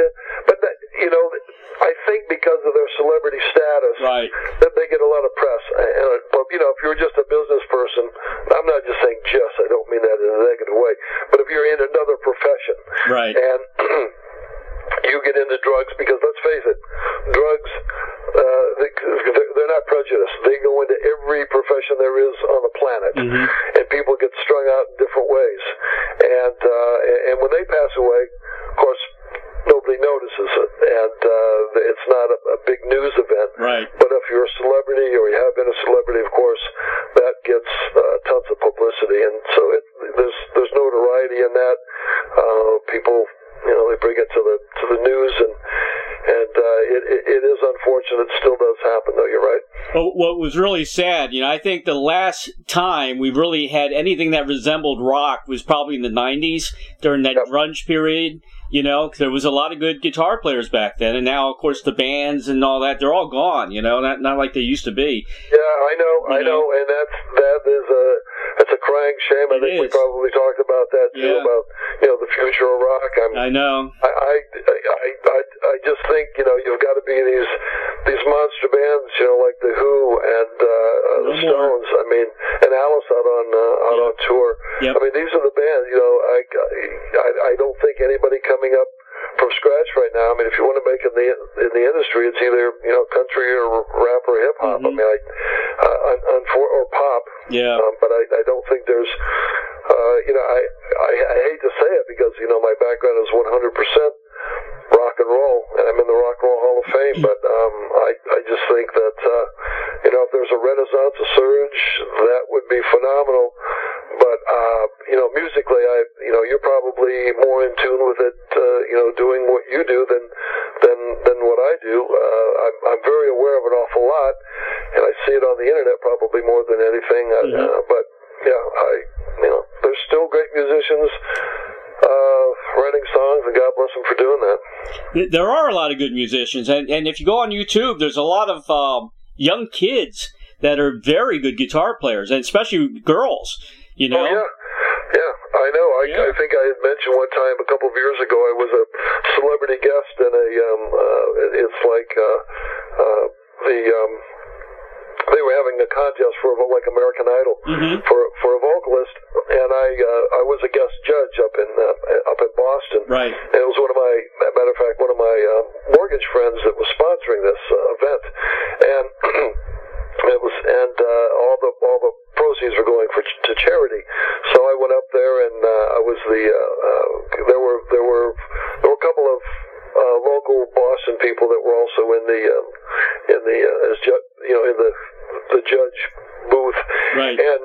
I think because of their celebrity status, right, that they get a lot of press. But if you're just a business person, I'm not just saying I don't mean that in a negative way. But if you're in another profession, right, and you get into drugs, because let's face it, drugs, they're not prejudiced. They go into every profession there is on the planet, mm-hmm. and people get strung out in different ways. And when they pass away, of course, nobody notices it, and it's not a big news event. Right. But if you're a celebrity, or you have been a celebrity, of course, that gets tons of publicity, and so there's notoriety in that. People, they bring it to the news, and it is unfortunate. It still does happen, though. You're right. Well, what was really sad, I think the last time we really had anything that resembled rock was probably in the '90s during that grunge period. There was a lot of good guitar players back then, and now, of course, the bands and all that, they're all gone, not like they used to be. Yeah, I know, and that's a crying shame. I think we probably talked about that, too, about, the future of rock. I know. I just think, you've got to be these monster bands, like The Who and the Stones, and Alice out on tour. Yep. These are the bands, I don't think anybody coming up from scratch right now. If you want to make it in the industry, it's either country or rap or hip hop. Mm-hmm. Or pop. Yeah. But I don't think there's. I hate to say it because my background is 100% rock and roll, and I'm in the Rock and Roll Hall of Fame. But I just think that if there's a renaissance, a surge, that would be phenomenal. But musically, you're probably more in tune with it, doing what you do than what I do. I'm very aware of an awful lot, and I see it on the internet probably more than anything. Mm-hmm. But there's still great musicians writing songs, and God bless them for doing that. There are a lot of good musicians, and if you go on YouTube, there's a lot of young kids that are very good guitar players, and especially girls. Oh, yeah, I know. I think I had mentioned one time a couple of years ago I was a celebrity guest in a it's like they were having a contest for like American Idol, mm-hmm. for a vocalist, and I was a guest judge up in Boston. Right. And it was one of my mortgage friends that was sponsoring this event, and it was all the proceeds were going to charity. So I went up there, and I was there were a couple of local Boston people that were also in the judge booth. Right. And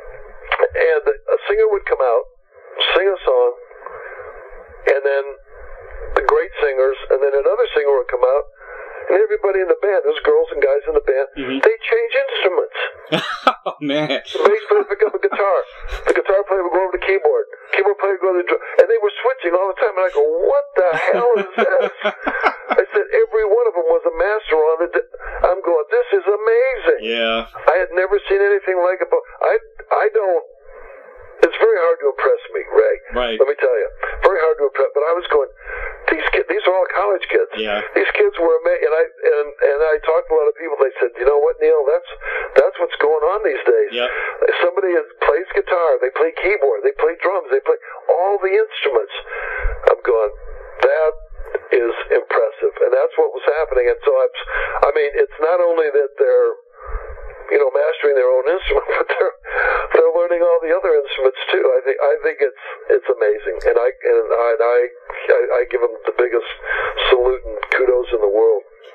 a singer would come out, sing a song, and then the great singers, and then another singer would come out, and everybody in the band, there's girls and guys in the band, mm-hmm. they change instruments. Oh, man. The bass player would pick up a guitar. The guitar player would go over to the keyboard. Keyboard player would go to the drum. And they were switching all the time. And I go, what the hell is this? I said, every one of them was a master on it. I'm going, this is amazing. Yeah. I had never seen anything like it. But I don't. It's very hard to impress me, Ray. Right. Let me tell you. Very hard to impress. But I was going, these are all college kids. Yeah. These kids were amazing. And I talked to a lot of people. They said, you know what, Neil? That's what's going on these days. Yep. Somebody plays guitar. They play keyboard. They play drums. They play all the instruments. I'm going, that is impressive. And that's what was happening. And so it's not only that they're mastering their own instrument, but they're learning all the other instruments too. I think it's amazing, and I give them the biggest salute and kudos in the world.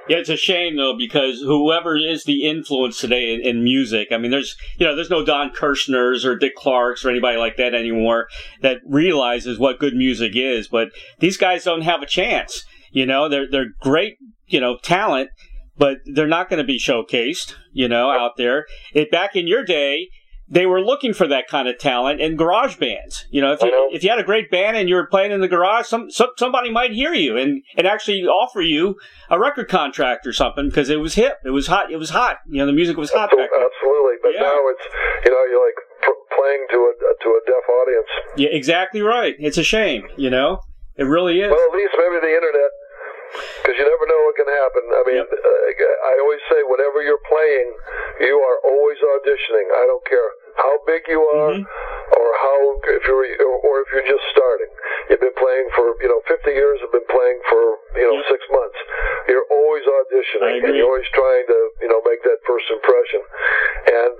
Yeah, it's a shame though, because whoever is the influence today in music, I mean, there's no Don Kirshner's or Dick Clark's or anybody like that anymore that realizes what good music is. But these guys don't have a chance. They're great, talent, but they're not going to be showcased, out there. Back in your day, they were looking for that kind of talent in garage bands. If you had a great band and you were playing in the garage, somebody might hear you and actually offer you a record contract or something because it was hip, it was hot. The music was hot back then. Absolutely, but now it's you're like playing to a deaf audience. Yeah, exactly right. It's a shame. It really is. Well, at least maybe the internet. Because you never know what can happen. I mean, I always say, whenever you're playing, you are always auditioning. I don't care how big you are, or if you're just starting. You've been playing for 50 years. Have been playing for 6 months. You're always auditioning, and you're always trying to make that first impression. And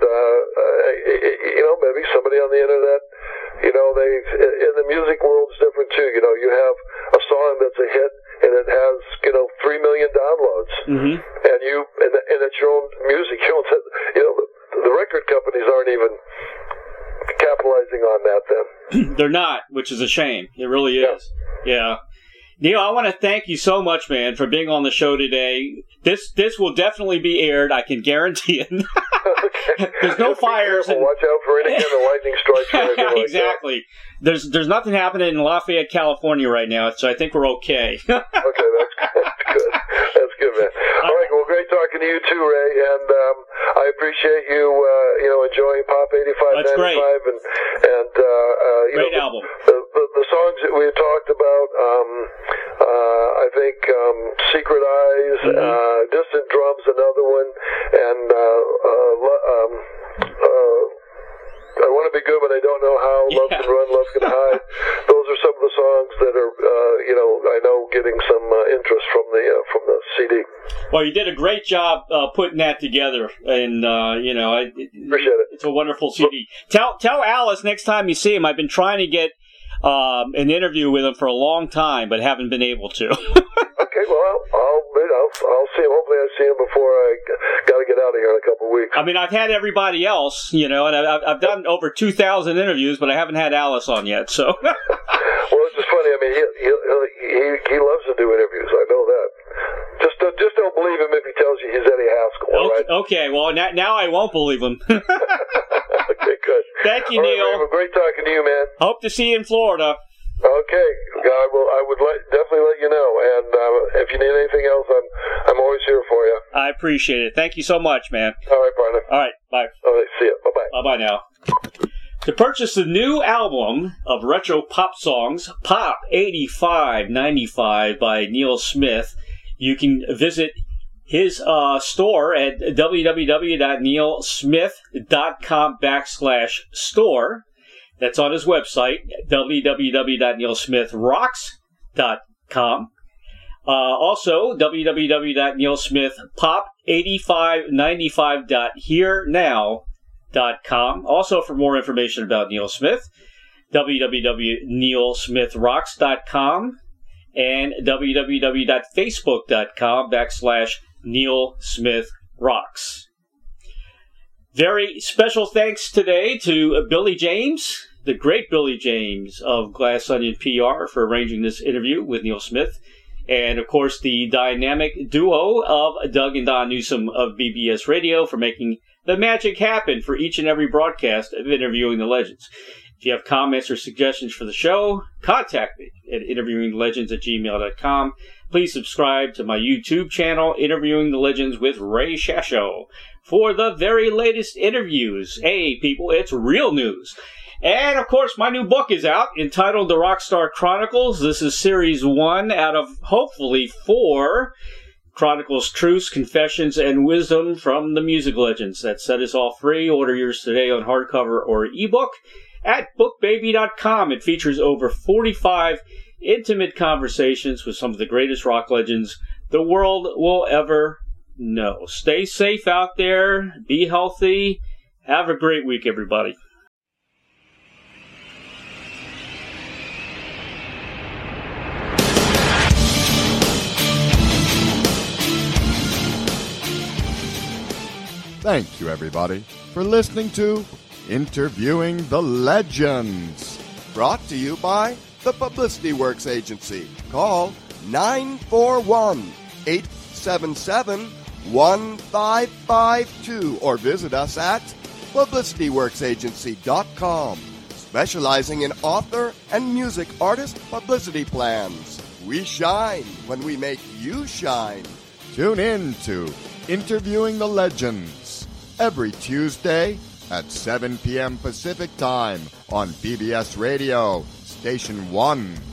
maybe somebody on the internet. They in the music world is different too. You have a song that's a hit. And it has, 3 million downloads, and it's your own music. The record companies aren't even capitalizing on that. Then they're not, which is a shame. It really is. Yeah. Neil, I want to thank you so much, man, for being on the show today. This will definitely be aired. I can guarantee it. Okay. There's no fires. Watch out for any kind of lightning strikes or anything like exactly. That. There's nothing happening in Lafayette, California right now, so I think we're okay. Okay, that's good. That's good, man. All right, well, great talking to you too, Ray, and I appreciate you, enjoying Pop 85. That's 95 great. And great album. The songs that we talked about, I think Secret Eyes, Distant Drums, another one, and I Want to Be Good, but I Don't Know How, Love Can Run, Love Can Hide. Those are some of the songs that are, I know getting some interest from the CD. Well, you did a great job putting that together, and I appreciate it. It's a wonderful CD. Tell Alice next time you see him. I've been trying to get an interview with him for a long time, but haven't been able to. Okay, well, I'll see him. Hopefully I see him before I got to get out of here in a couple of weeks. I mean, I've had everybody else, and I've done over 2,000 interviews, but I haven't had Alice on yet, so. Well, it's just funny. I mean, he loves to do interviews. I know that. Just don't believe him if he tells you he's Eddie Haskell, all right? Okay, well, now I won't believe him. Okay, good. Thank you, Neil. Right, great talking to you, man. Hope to see you in Florida. Okay, I would definitely let you know, and if you need anything else, I'm always here for you. I appreciate it. Thank you so much, man. All right, partner. All right, bye. All right, see you. Bye-bye. Bye-bye now. To purchase the new album of retro pop songs, Pop 85-95 by Neil Smith, you can visit his store at www.neilsmith.com/store. That's on his website, www.neilsmithrocks.com. Also, www.neilsmithpop8595.herenow.com. Also, for more information about Neil Smith, www.neilsmithrocks.com and www.facebook.com/NeilSmithRocks. Very special thanks today to Billy James, the great Billy James of Glass Onion PR, for arranging this interview with Neil Smith. And, of course, the dynamic duo of Doug and Don Newsom of BBS Radio for making the magic happen for each and every broadcast of Interviewing the Legends. If you have comments or suggestions for the show, contact me at interviewingthelegends@gmail.com. Please subscribe to my YouTube channel, Interviewing the Legends with Ray Shasho, for the very latest interviews. Hey, people, it's real news. And, of course, my new book is out, entitled The Rockstar Chronicles. This is Series 1 out of, hopefully, 4 Chronicles, Truths, Confessions, and Wisdom from the Music Legends. That set us all free. Order yours today on hardcover or ebook at bookbaby.com. It features over 45 intimate conversations with some of the greatest rock legends the world will ever know. Stay safe out there. Be healthy. Have a great week, everybody. Thank you, everybody, for listening to Interviewing the Legends. Brought to you by the Publicity Works Agency. Call 941-877-1552 or visit us at publicityworksagency.com, specializing in author and music artist publicity plans. We shine when we make you shine. Tune in to Interviewing the Legends every Tuesday at 7 p.m. Pacific Time on PBS Radio, Station 1.